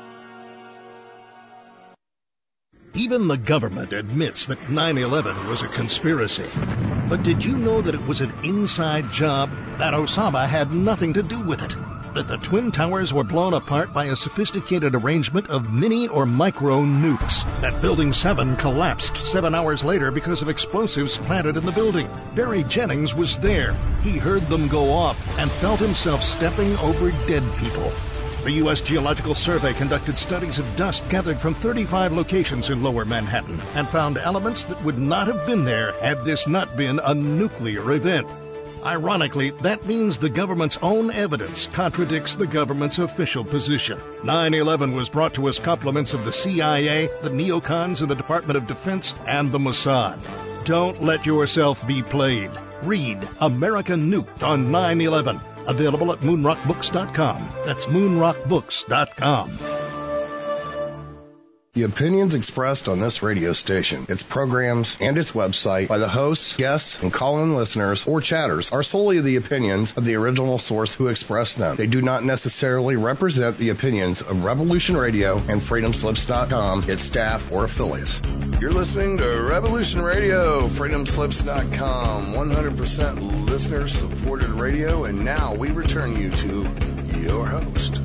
Even the government admits that 9/11 was a conspiracy. But did you know that it was an inside job, that Osama had nothing to do with it? That the Twin Towers were blown apart by a sophisticated arrangement of mini or micro nukes? That Building 7 collapsed 7 hours later because of explosives planted in the building? Barry Jennings was there. He heard them go off and felt himself stepping over dead people. The U.S. Geological Survey conducted studies of dust gathered from 35 locations in lower Manhattan and found elements that would not have been there had this not been a nuclear event. Ironically, that means the government's own evidence contradicts the government's official position. 9/11 was brought to us compliments of the CIA, the neocons in the Department of Defense, and the Mossad. Don't let yourself be played. Read America Nuked on 9/11. Available at moonrockbooks.com. That's moonrockbooks.com. The opinions expressed on this radio station, its programs, and its website by the hosts, guests, and call-in listeners or chatters are solely the opinions of the original source who expressed them. They do not necessarily represent the opinions of Revolution Radio and FreedomSlips.com, its staff, or affiliates. You're listening to Revolution Radio, FreedomSlips.com, 100% listener-supported radio, and now we return you to your host.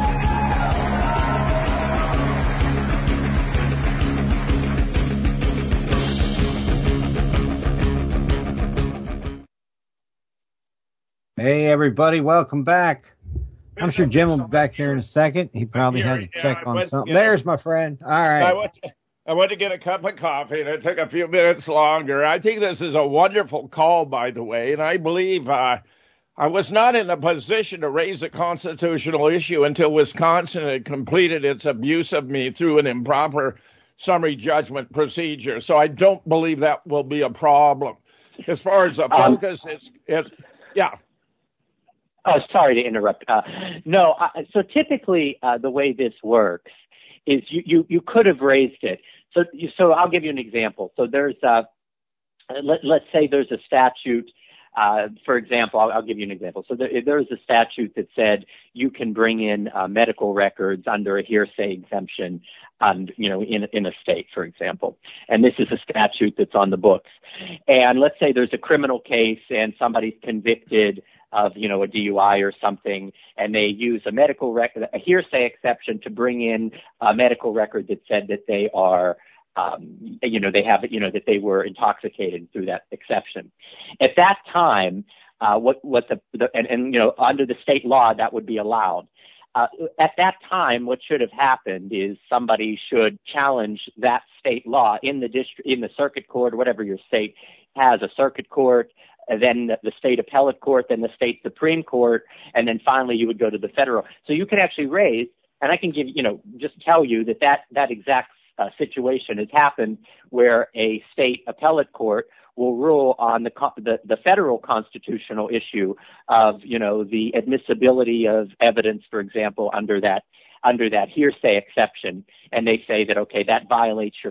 Hey, everybody, welcome back. I'm sure Jim will be back here in a second. He probably had to check on something. There's my friend. All right. I went to get a cup of coffee, and it took a few minutes longer. I think this is a wonderful call, by the way, and I believe I was not in a position to raise a constitutional issue until Wisconsin had completed its abuse of me through an improper summary judgment procedure. So I don't believe that will be a problem. As far as the focus, yeah. Oh, sorry to interrupt. So typically the way this works is you could have raised it. So I'll give you an example. So there's let's say there's a statute. For example, I'll give you an example. So there's a statute that said you can bring in medical records under a hearsay exemption, in a state, for example. And this is a statute that's on the books. And let's say there's a criminal case and somebody's convicted of, a DUI or something, and they use a medical record, a hearsay exception to bring in a medical record that said that they are, that they were intoxicated through that exception. At that time, under the state law, that would be allowed. At that time, what should have happened is somebody should challenge that state law in the circuit court, or whatever your state has, a circuit court, and then the state appellate court, then the state Supreme Court, and then finally you would go to the federal. So you can actually raise, and I can give, just tell you that exact situation has happened where a state appellate court will rule on the federal constitutional issue of, the admissibility of evidence, for example, under that hearsay exception, and they say that, okay, that violates your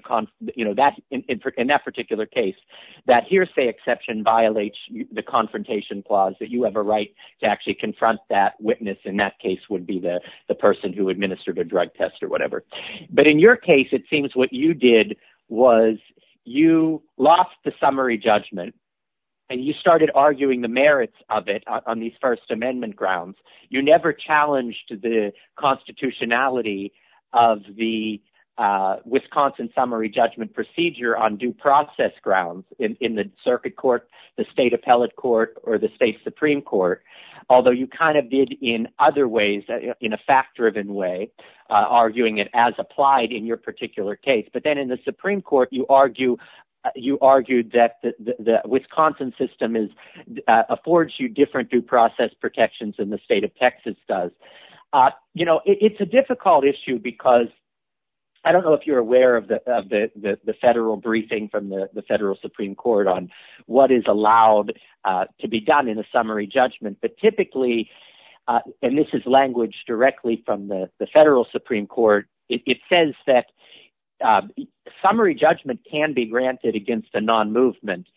in that particular case, that hearsay exception violates the confrontation clause, that you have a right to actually confront that witness. In that case would be the person who administered a drug test or whatever. But in your case, it seems what you did was you lost the summary judgment, and you started arguing the merits of it on these First Amendment grounds. You never challenged the constitutionality of the Wisconsin summary judgment procedure on due process grounds in the circuit court, the state appellate court, or the state Supreme Court, although you kind of did in other ways, in a fact-driven way, arguing it as applied in your particular case. But then in the Supreme Court, you argued that the Wisconsin system affords you different due process protections than the state of Texas does. It's a difficult issue because I don't know if you're aware of the federal briefing from the federal Supreme Court on what is allowed to be done in a summary judgment. But typically, and this is language directly from the federal Supreme Court, it says that summary judgment can be granted against a non-movement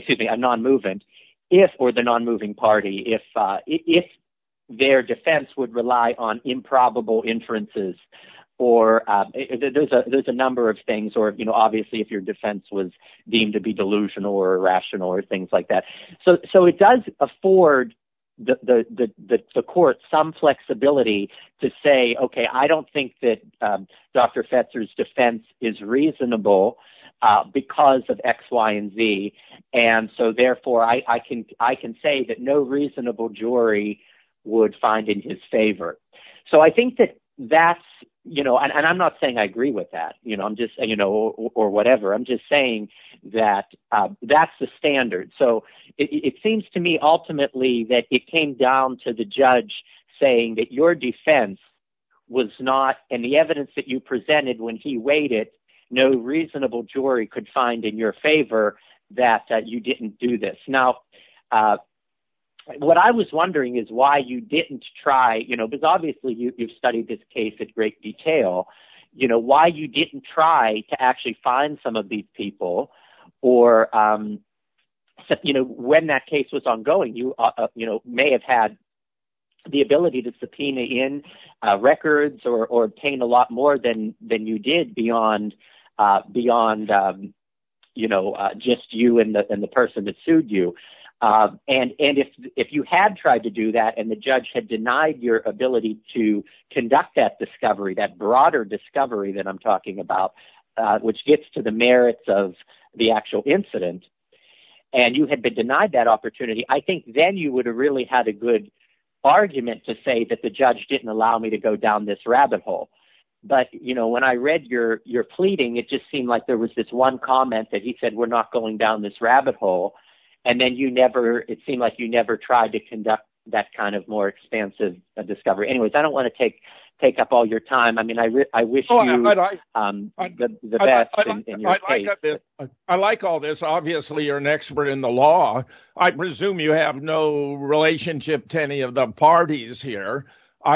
if, or the non-moving party, if their defense would rely on improbable inferences, or there's a number of things, or obviously if your defense was deemed to be delusional or irrational or things like that. So it does afford the court some flexibility to say, okay, I don't think that Dr. Fetzer's defense is reasonable because of X, Y, and Z, and so therefore I can say that no reasonable jury would find in his favor. So I think that's, and I'm not saying I agree with that, I'm just, or whatever. I'm just saying that that's the standard. So it seems to me ultimately that it came down to the judge saying that your defense was not, and the evidence that you presented when he weighed it, no reasonable jury could find in your favor that you didn't do this. Now, what I was wondering is why you didn't try, because obviously you've studied this case at great detail, why you didn't try to actually find some of these people, or, when that case was ongoing, you may have had the ability to subpoena in records or obtain a lot more than you did beyond just you and the person that sued you. And if you had tried to do that and the judge had denied your ability to conduct that discovery, that broader discovery that I'm talking about, which gets to the merits of the actual incident, and you had been denied that opportunity, I think then you would have really had a good argument to say that the judge didn't allow me to go down this rabbit hole. But, when I read your pleading, it just seemed like there was this one comment that he said, we're not going down this rabbit hole. And then it seemed like you never tried to conduct that kind of more expansive discovery. Anyways, I don't want to take up all your time. I mean, I wish the best in your case. I like all this. Obviously, you're an expert in the law. I presume you have no relationship to any of the parties here.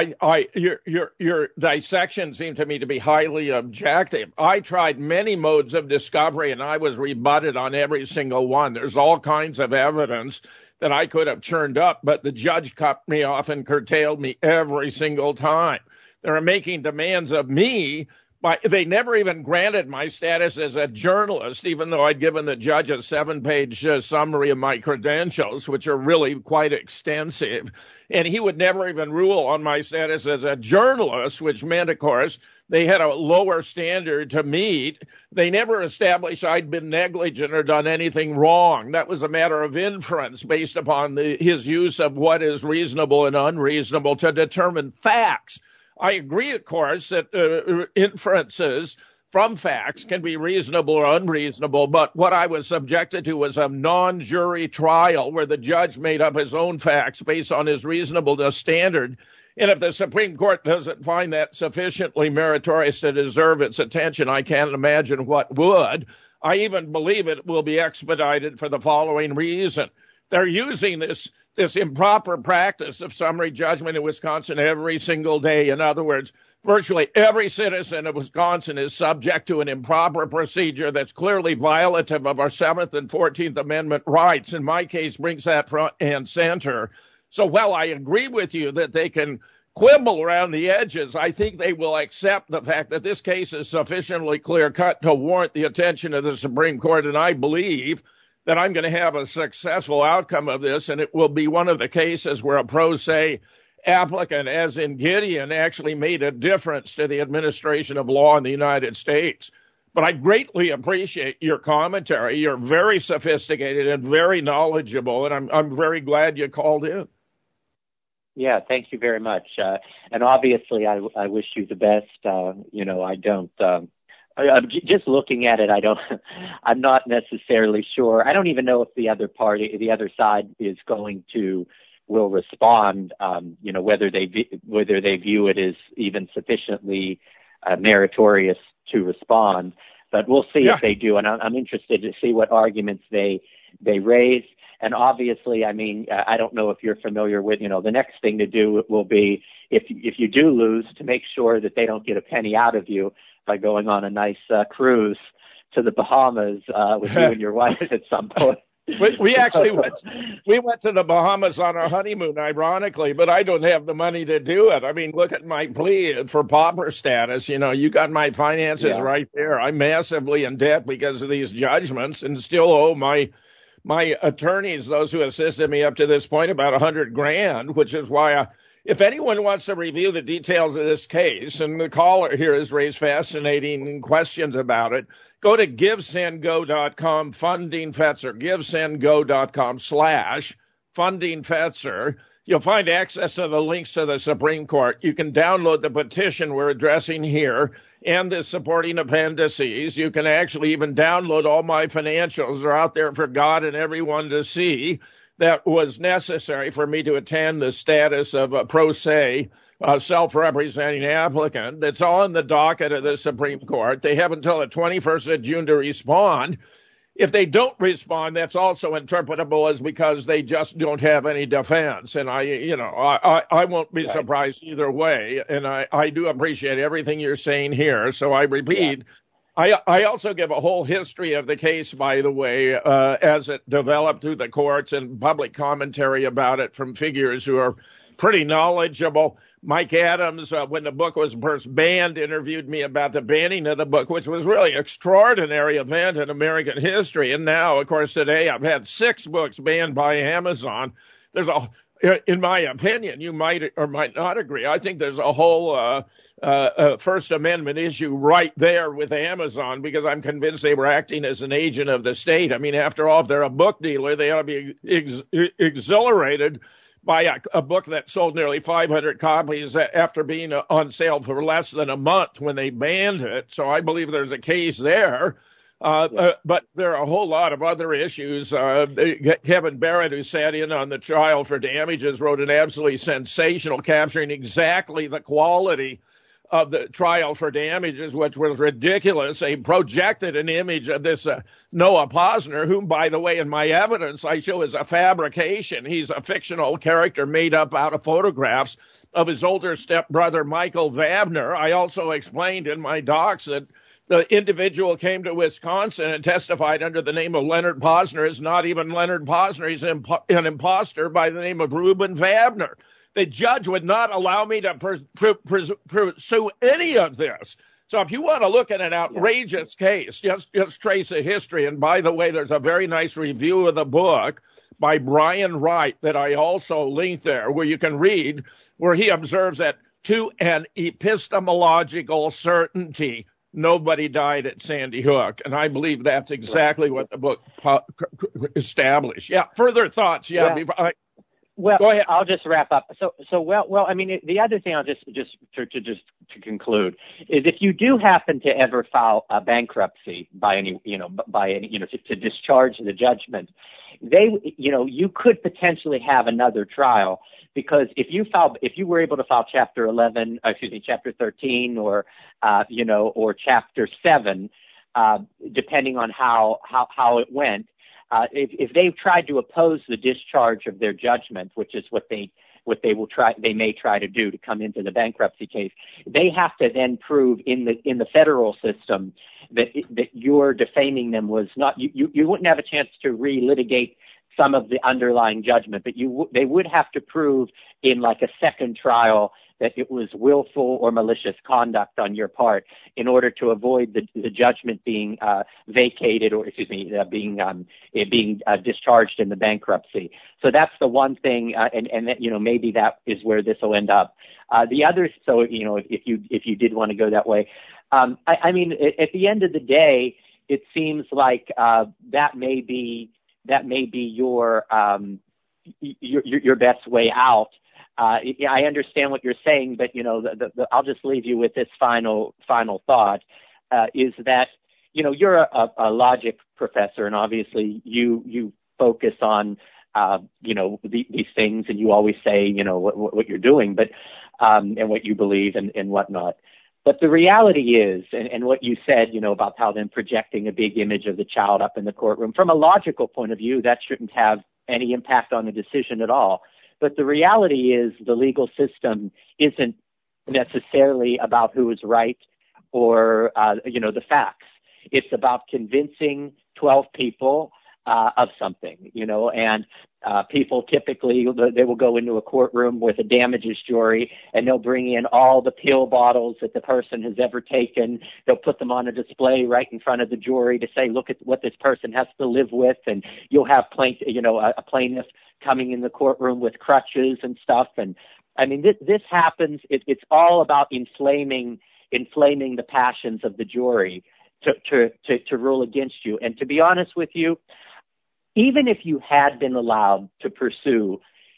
Your dissection seemed to me to be highly objective. I tried many modes of discovery, and I was rebutted on every single one. There's all kinds of evidence that I could have churned up, but the judge cut me off and curtailed me every single time. They were making demands of me, but they never even granted my status as a journalist, even though I'd given the judge a 7-page summary of my credentials, which are really quite extensive. And he would never even rule on my status as a journalist, which meant, of course, they had a lower standard to meet. They never established I'd been negligent or done anything wrong. That was a matter of inference based upon his use of what is reasonable and unreasonable to determine facts. I agree, of course, that inferences from facts can be reasonable or unreasonable, but what I was subjected to was a non-jury trial where the judge made up his own facts based on his reasonableness standard. And if the Supreme Court doesn't find that sufficiently meritorious to deserve its attention, I can't imagine what would. I even believe it will be expedited for the following reason. They're using this improper practice of summary judgment in Wisconsin every single day. In other words, virtually every citizen of Wisconsin is subject to an improper procedure that's clearly violative of our 7th and 14th Amendment rights. In my case, brings that front and center. So while I agree with you that they can quibble around the edges, I think they will accept the fact that this case is sufficiently clear-cut to warrant the attention of the Supreme Court, and I believe that I'm going to have a successful outcome of this, and it will be one of the cases where a pro se applicant, as in Gideon, actually made a difference to the administration of law in the United States. But I greatly appreciate your commentary. You're very sophisticated and very knowledgeable, and I'm very glad you called in. Yeah, thank you very much. And obviously, I wish you the best. I don't. Just looking at it, I'm not necessarily sure. I don't even know if the other side will respond, whether they view it as even sufficiently meritorious to respond. But we'll see if they do. And I'm interested to see what arguments they raise. And obviously, I mean, I don't know if you're familiar with, the next thing to do will be if you do lose, to make sure that they don't get a penny out of you by going on a nice cruise to the Bahamas with you and your wife at some point. We actually went to the Bahamas on our honeymoon, ironically, but I don't have the money to do it. I mean, look at my plea for pauper status. You got my finances right there. I'm massively in debt because of these judgments and still owe my attorneys, those who assisted me up to this point, about $100,000, which is why if anyone wants to review the details of this case, and the caller here has raised fascinating questions about it, go to GiveSendGo.com, Funding Fetzer, GiveSendGo.com /Funding Fetzer. you'll find access to the links to the Supreme Court. You can download the petition we're addressing here and the supporting appendices. You can actually even download all my financials. They're out there for God and everyone to see. That was necessary for me to attain the status of a pro se, self-representing applicant. That's all in the docket of the Supreme Court. They have until the 21st of June to respond. If they don't respond, that's also interpretable as because they just don't have any defense. And I won't be surprised either way. And I do appreciate everything you're saying here. So I repeat, I also give a whole history of the case, by the way, as it developed through the courts and public commentary about it from figures who are pretty knowledgeable. Mike Adams, when the book was first banned, interviewed me about the banning of the book, which was really an extraordinary event in American history. And now, of course, today I've had 6 books banned by Amazon. In my opinion, you might or might not agree. I think there's a whole First Amendment issue right there with Amazon, because I'm convinced they were acting as an agent of the state. I mean, after all, if they're a book dealer, they ought to be exhilarated by a book that sold nearly 500 copies after being on sale for less than a month when they banned it. So I believe there's a case there. But there are a whole lot of other issues. Kevin Barrett, who sat in on the trial for damages, wrote an absolutely sensational, capturing exactly the quality of the trial for damages, which was ridiculous. They projected an image of this Noah Posner, whom, by the way, in my evidence, I show is a fabrication. He's a fictional character made up out of photographs of his older stepbrother, Michael Vabner. I also explained in my docs that the individual came to Wisconsin and testified under the name of Leonard Posner. Is not even Leonard Posner. He's an imposter by the name of Reuben Vabner. The judge would not allow me to pursue any of this. So if you want to look at an outrageous case, just trace the history. And by the way, there's a very nice review of the book by Brian Wright that I also linked there, where you can read, where he observes that to an epistemological certainty, nobody died at Sandy Hook. And I believe that's exactly what the book established. Yeah, further thoughts? Yeah, well, go ahead. I'll just wrap up. Well, I mean, the other thing I'll just to conclude is if you do happen to ever file a bankruptcy to discharge the judgment, you could potentially have another trial, because if you were able to file Chapter 13, or Chapter 7, depending on how it went. If they've tried to oppose the discharge of their judgment, which is what they may try to do to come into the bankruptcy case, they have to then prove in the federal system that you're defaming them was not. You wouldn't have a chance to relitigate some of the underlying judgment, but they would have to prove in like a second trial that it was willful or malicious conduct on your part in order to avoid the judgment being vacated, or being discharged in the bankruptcy. So that's the one thing, and that, maybe that is where this will end up. The other, so if you did want to go that way, I mean, at the end of the day, it seems like that may be your best way out. I understand what you're saying, but I'll just leave you with this final thought: is that you're a logic professor, and obviously you focus on these things, and you always say what you're doing, but and what you believe and whatnot. But the reality is, and what you said, about how them projecting a big image of the child up in the courtroom, from a logical point of view, that shouldn't have any impact on the decision at all. But the reality is the legal system isn't necessarily about who is right or, the facts. It's about convincing 12 people of something, and people typically, they will go into a courtroom with a damages jury, and they'll bring in all the pill bottles that the person has ever taken. They'll put them on a display right in front of the jury to say, look at what this person has to live with, and you'll have a plaintiff coming in the courtroom with crutches and stuff. And I mean, this happens. It's all about inflaming the passions of the jury to rule against you. And to be honest with you, even if you had been allowed to pursue,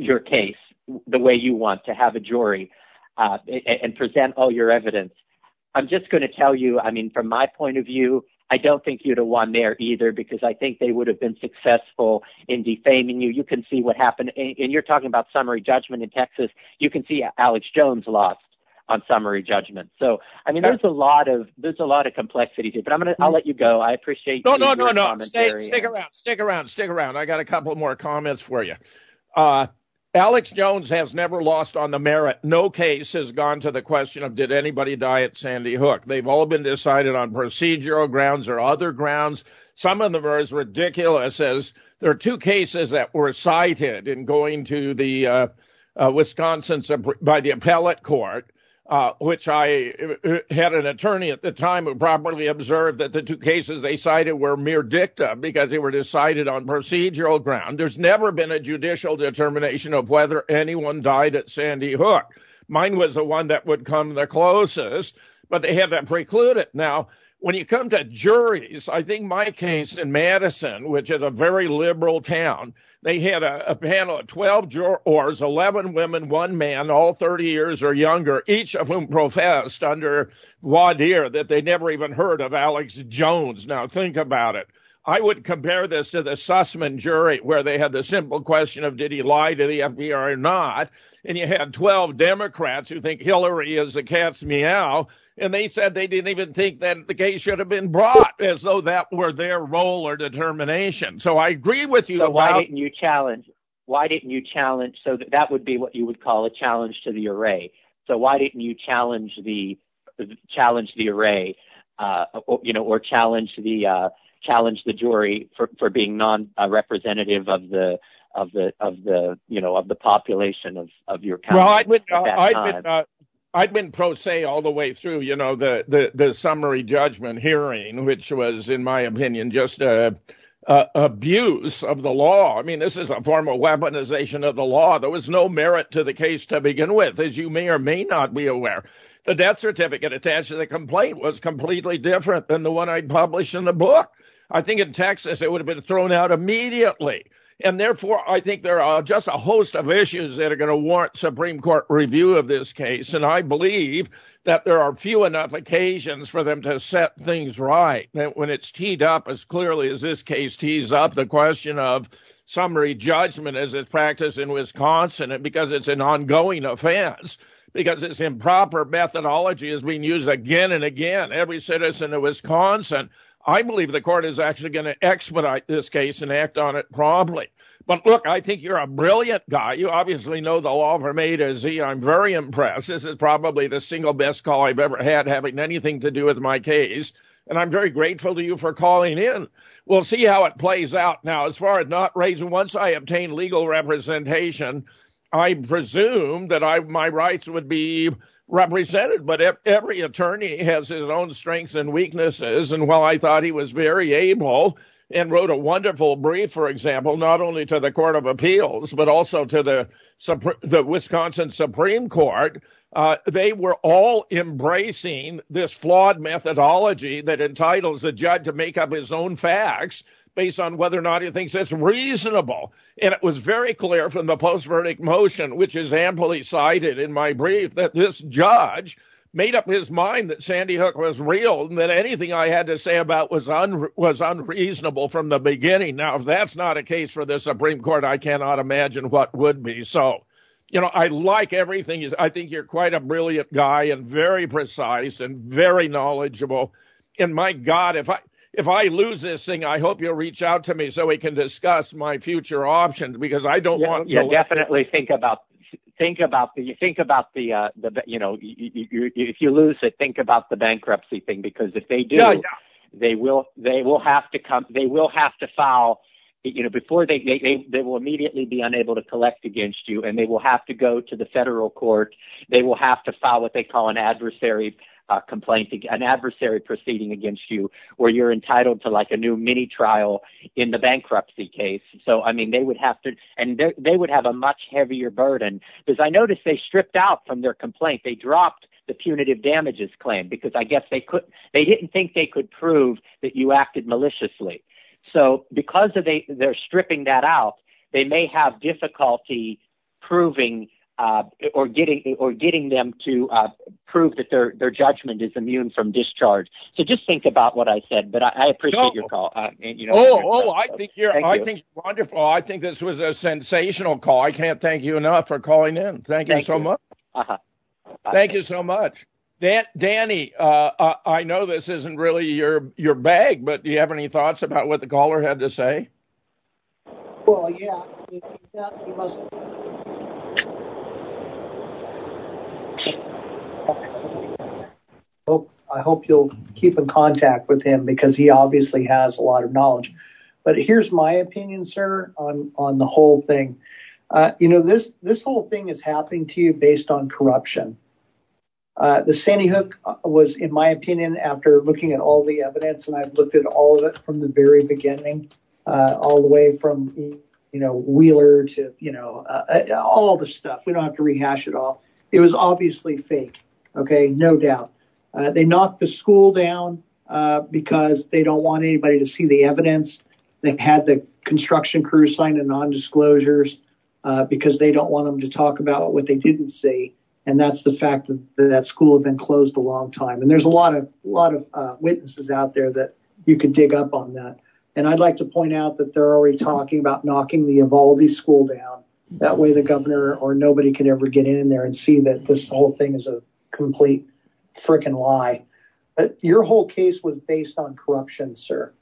your case the way you want, to have a jury and present all your evidence. I'm just going to tell you, I mean, from my point of view, I don't think you'd have won there either, because I think they would have been successful in defaming you. You can see what happened, and you're talking about summary judgment in Texas. You can see Alex Jones lost on summary judgment. So, I mean, there's a lot of complexity here. But I'll let you go. I appreciate No. commentary. Stick around. I got a couple more comments for you. Alex Jones has never lost on the merit. No case has gone to the question of did anybody die at Sandy Hook. They've all been decided on procedural grounds or other grounds. Some of them are as ridiculous as there are two cases that were cited in going to the Wisconsin by the appellate court, which I had an attorney at the time who properly observed that the two cases they cited were mere dicta because they were decided on procedural ground. There's never been a judicial determination of whether anyone died at Sandy Hook. Mine was the one that would come the closest, but they had to preclude it. Now, when you come to juries, I think my case in Madison, which is a very liberal town, they had a panel of 12 jurors, 11 women, 1 man, all 30 years or younger, each of whom professed under voir dire that they never even heard of Alex Jones. Now, think about it. I would compare this to the Sussman jury, where they had the simple question of did he lie to the FBI or not, and you had 12 Democrats who think Hillary is the cat's meow, and they said they didn't even think that the case should have been brought, as though that were their role or determination. So I agree with you. So why didn't you challenge? So that would be what you would call a challenge to the array. So why didn't you challenge the array, or challenge the jury for being non-representative of the population of your county? Well, I'd been pro se all the way through, the summary judgment hearing, which was, in my opinion, just abuse of the law. I mean, this is a form of weaponization of the law. There was no merit to the case to begin with, as you may or may not be aware. The death certificate attached to the complaint was completely different than the one I published in the book. I think in Texas it would have been thrown out immediately. And therefore, I think there are just a host of issues that are going to warrant Supreme Court review of this case. And I believe that there are few enough occasions for them to set things right. That when it's teed up as clearly as this case tees up the question of summary judgment as it's practiced in Wisconsin, and because it's an ongoing offense, because its improper methodology is being used again and again, every citizen of Wisconsin, I believe the court is actually going to expedite this case and act on it promptly. But look, I think you're a brilliant guy. You obviously know the law from A to Z. I'm very impressed. This is probably the single best call I've ever had having anything to do with my case. And I'm very grateful to you for calling in. We'll see how it plays out. Now, as far as not raising, once I obtain legal representation, I presume that my rights would be represented, but every attorney has his own strengths and weaknesses. And while I thought he was very able and wrote a wonderful brief, for example, not only to the Court of Appeals, but also to the Wisconsin Supreme Court, they were all embracing this flawed methodology that entitles the judge to make up his own facts based on whether or not he thinks it's reasonable. And it was very clear from the post-verdict motion, which is amply cited in my brief, that this judge made up his mind that Sandy Hook was real and that anything I had to say about was unreasonable from the beginning. Now, if that's not a case for the Supreme Court, I cannot imagine what would be. So, I like everything. I think you're quite a brilliant guy and very precise and very knowledgeable. And my God, if I lose this thing, I hope you'll reach out to me so we can discuss my future options, because I don't want to. Yeah, definitely think about if you lose it, think about the bankruptcy thing, because if they do, they will have to file, before they will immediately be unable to collect against you, and they will have to go to the federal court. They will have to file what they call an adversary complaint, an adversary proceeding against you, where you're entitled to like a new mini trial in the bankruptcy case. So, I mean, they would have to, and they would have a much heavier burden, because I noticed they stripped out from their complaint. They dropped the punitive damages claim because I guess they didn't think they could prove that you acted maliciously. So because they're stripping that out, they may have difficulty proving or getting them to prove that their judgment is immune from discharge. So just think about what I said. But I appreciate your call. I think you're wonderful. I think this was a sensational call. I can't thank you enough for calling in. Thank you so much. Thank you so much. Danny, I know this isn't really your bag, but do you have any thoughts about what the caller had to say? Well, yeah, he must. I hope you'll keep in contact with him because he obviously has a lot of knowledge. But here's my opinion, sir, on the whole thing. This whole thing is happening to you based on corruption. The Sandy Hook was, in my opinion, after looking at all the evidence, and I've looked at all of it from the very beginning, all the way from, Wheeler to, all the stuff. We don't have to rehash it all. It was obviously fake. Okay, no doubt. They knocked the school down because they don't want anybody to see the evidence. They had the construction crew sign a non-disclosures because they don't want them to talk about what they didn't see. And that's the fact that school had been closed a long time. And there's a lot of witnesses out there that you could dig up on that. And I'd like to point out that they're already talking about knocking the Uvalde school down. That way the governor or nobody could ever get in there and see that this whole thing is a complete frickin' lie. But your whole case was based on corruption, sir.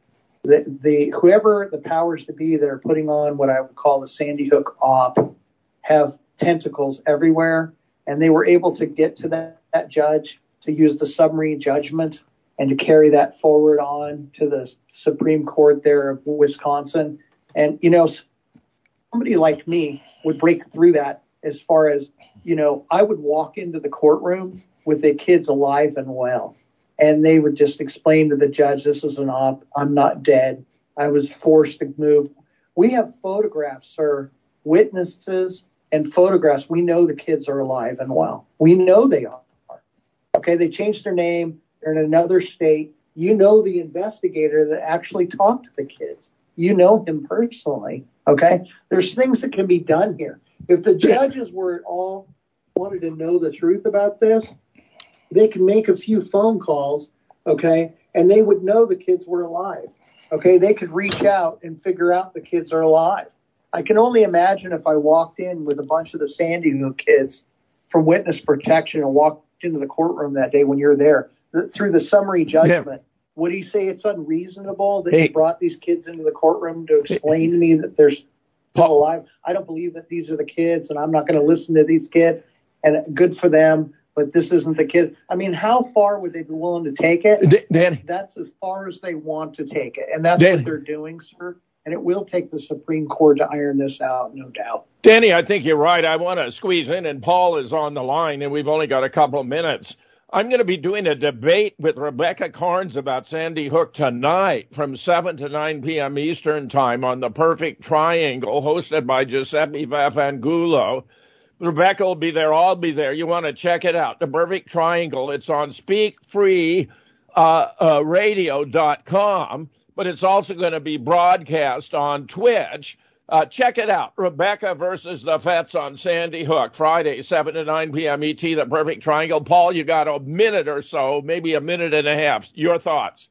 Whoever the powers to be that are putting on what I would call the Sandy Hook op have tentacles everywhere. And they were able to get to that judge to use the summary judgment and to carry that forward on to the Supreme Court there of Wisconsin. And, somebody like me would break through that as far as, I would walk into the courtroom with the kids alive and well. And they would just explain to the judge, this is an op. I'm not dead. I was forced to move. We have photographs, sir, witnesses and photographs. We know the kids are alive and well. We know they are. Okay, they changed their name. They're in another state. You know the investigator that actually talked to the kids. You know him personally. Okay, there's things that can be done here. If the judges were at all wanted to know the truth about this, they can make a few phone calls, okay, and they would know the kids were alive. Okay, they could reach out and figure out the kids are alive. I can only imagine if I walked in with a bunch of the Sandy Hook kids from witness protection and walked into the courtroom that day when you're there, through the summary judgment, would he say it's unreasonable that you brought these kids into the courtroom to explain to me that they're still alive? I don't believe that these are the kids, and I'm not going to listen to these kids, and good for them, but this isn't the kid. I mean, how far would they be willing to take it? Danny. That's as far as they want to take it, and that's what they're doing, sir. And it will take the Supreme Court to iron this out, no doubt. Danny, I think you're right. I want to squeeze in, and Paul is on the line, and we've only got a couple of minutes. I'm going to be doing a debate with Rebecca Carnes about Sandy Hook tonight from 7 to 9 p.m. Eastern Time on The Perfect Triangle, hosted by Giuseppe Vafangulo. Rebecca will be there. I'll be there. You want to check it out. The Perfect Triangle. It's on speakfreeradio.com, but it's also going to be broadcast on Twitch. Check it out. Rebecca versus the Fets on Sandy Hook, Friday, 7 to 9 p.m. ET, The Perfect Triangle. Paul, you got a minute or so, maybe a minute and a half. Your thoughts?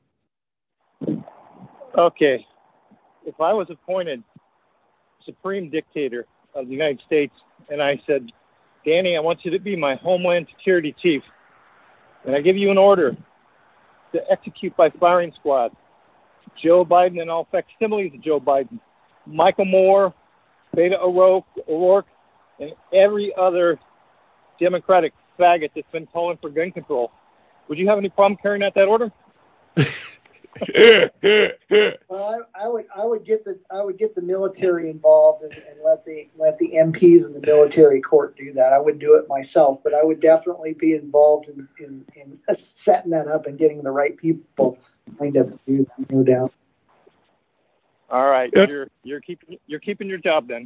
Okay. If I was appointed supreme dictator of the United States and I said, Danny, I want you to be my Homeland Security chief, and I give you an order to execute by firing squad Joe Biden and all facsimiles of Joe Biden, Michael Moore, Beto O'Rourke, and every other Democratic faggot that's been calling for gun control. Would you have any problem carrying out that order? Well, I would get the military involved and let the MPs and the military court do that. I would do it myself, but I would definitely be involved in setting that up and getting the right people lined up to do that, no doubt. All right, you're keeping your job then.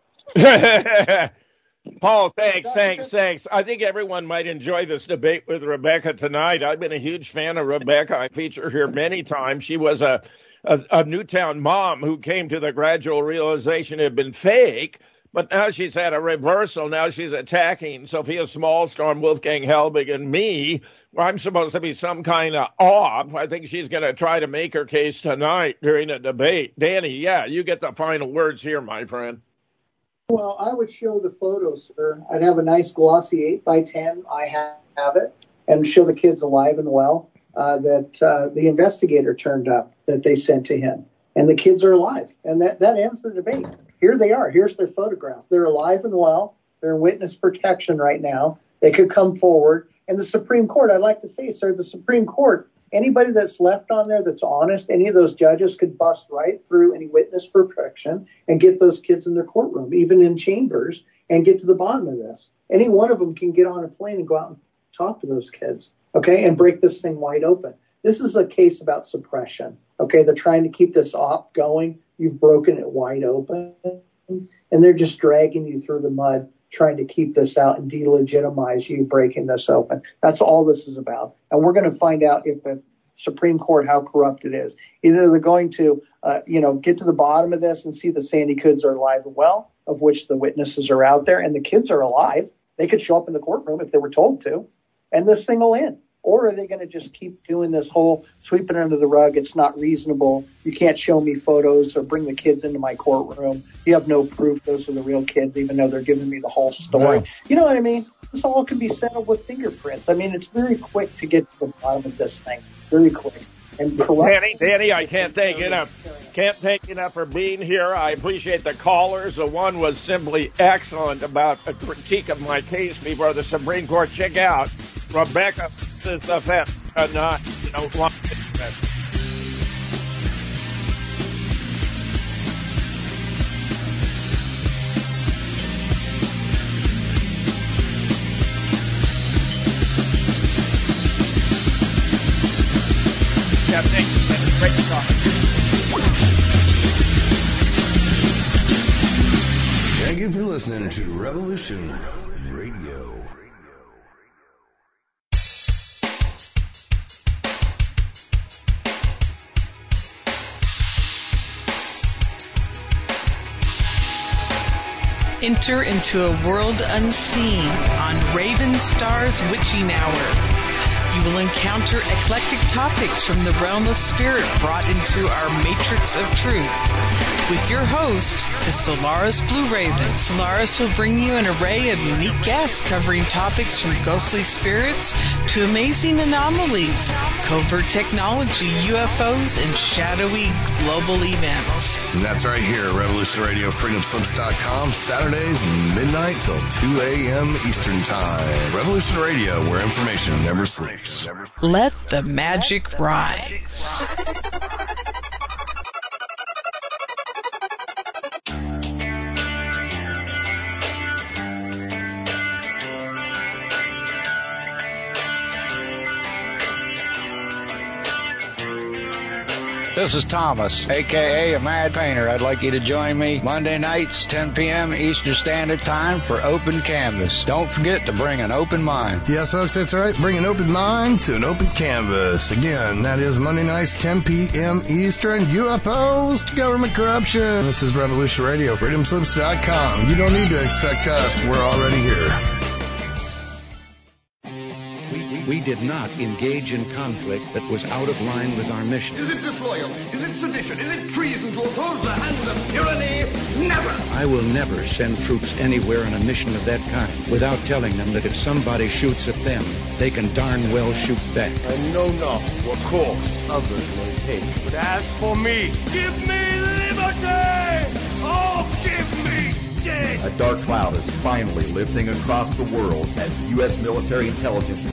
Paul, thanks. I think everyone might enjoy this debate with Rebecca tonight. I've been a huge fan of Rebecca. I featured her many times. She was a Newtown mom who came to the gradual realization it had been fake, But now she's had a reversal. Now she's attacking Sophia Smallstorm, Wolfgang Helbig, and me. I'm supposed to be some kind of off. I think she's going to try to make her case tonight during a debate. Danny, yeah, you get the final words here, my friend. Well, I would show the photos, sir. I'd have a nice glossy 8x10. I have it. And show the kids alive and well that the investigator turned up that they sent to him. And the kids are alive. And that ends the debate. Here they are. Here's their photograph. They're alive and well. They're in witness protection right now. They could come forward. And the Supreme Court, I'd like to say, sir, the Supreme Court, anybody that's left on there that's honest, any of those judges could bust right through any witness protection and get those kids in their courtroom, even in chambers, and get to the bottom of this. Any one of them can get on a plane and go out and talk to those kids, okay, and break this thing wide open. This is a case about suppression, okay? They're trying to keep this op going. You've broken it wide open, and they're just dragging you through the mud, trying to keep this out and delegitimize you breaking this open. That's all this is about. And we're going to find out if the Supreme Court, how corrupt it is. Either they're going to, get to the bottom of this and see the Sandy kids are alive and well, of which the witnesses are out there, and the kids are alive. They could show up in the courtroom if they were told to, and this thing will end. Or are they going to just keep doing this whole sweeping under the rug? It's not reasonable. You can't show me photos or bring the kids into my courtroom. You have no proof those are the real kids, even though they're giving me the whole story. Wow. You know what I mean? This all can be settled with fingerprints. I mean, it's very quick to get to the bottom of this thing. Very quick. And Danny, I can't thank you enough. Can't thank you enough for being here. I appreciate the callers. The one was simply excellent about a critique of my case before the Supreme Court. Check out Rebecca is the fence, not want to. Yeah, thank you. Great talk. Thank you for listening to Revolution Radio. Enter into a world unseen on Raven Star's Witching Hour. You will encounter eclectic topics from the realm of spirit brought into our matrix of truth. With your host, the Solaris Blue Raven. Solaris will bring you an array of unique guests covering topics from ghostly spirits to amazing anomalies, covert technology, UFOs, and shadowy global events. And that's right here, Revolution Radio, freedomslips.com, Saturdays, midnight till 2 a.m. Eastern Time. Revolution Radio, where information never sleeps. Let the magic rise. This is Thomas, a.k.a. a Mad Painter. I'd like you to join me Monday nights, 10 p.m. Eastern Standard Time for Open Canvas. Don't forget to bring an open mind. Yes, folks, that's right. Bring an open mind to an open canvas. Again, that is Monday nights, 10 p.m. Eastern. UFOs to government corruption. This is Revolution Radio, freedomslips.com. You don't need to expect us. We're already here. We did not engage in conflict that was out of line with our mission. Is it disloyal? Is it sedition? Is it treason to oppose the hands of tyranny? Never! I will never send troops anywhere on a mission of that kind without telling them that if somebody shoots at them, they can darn well shoot back. I know not what course others may take, but as for me, give me liberty! Oh, give me death! A dark cloud is finally lifting across the world as U.S. military intelligence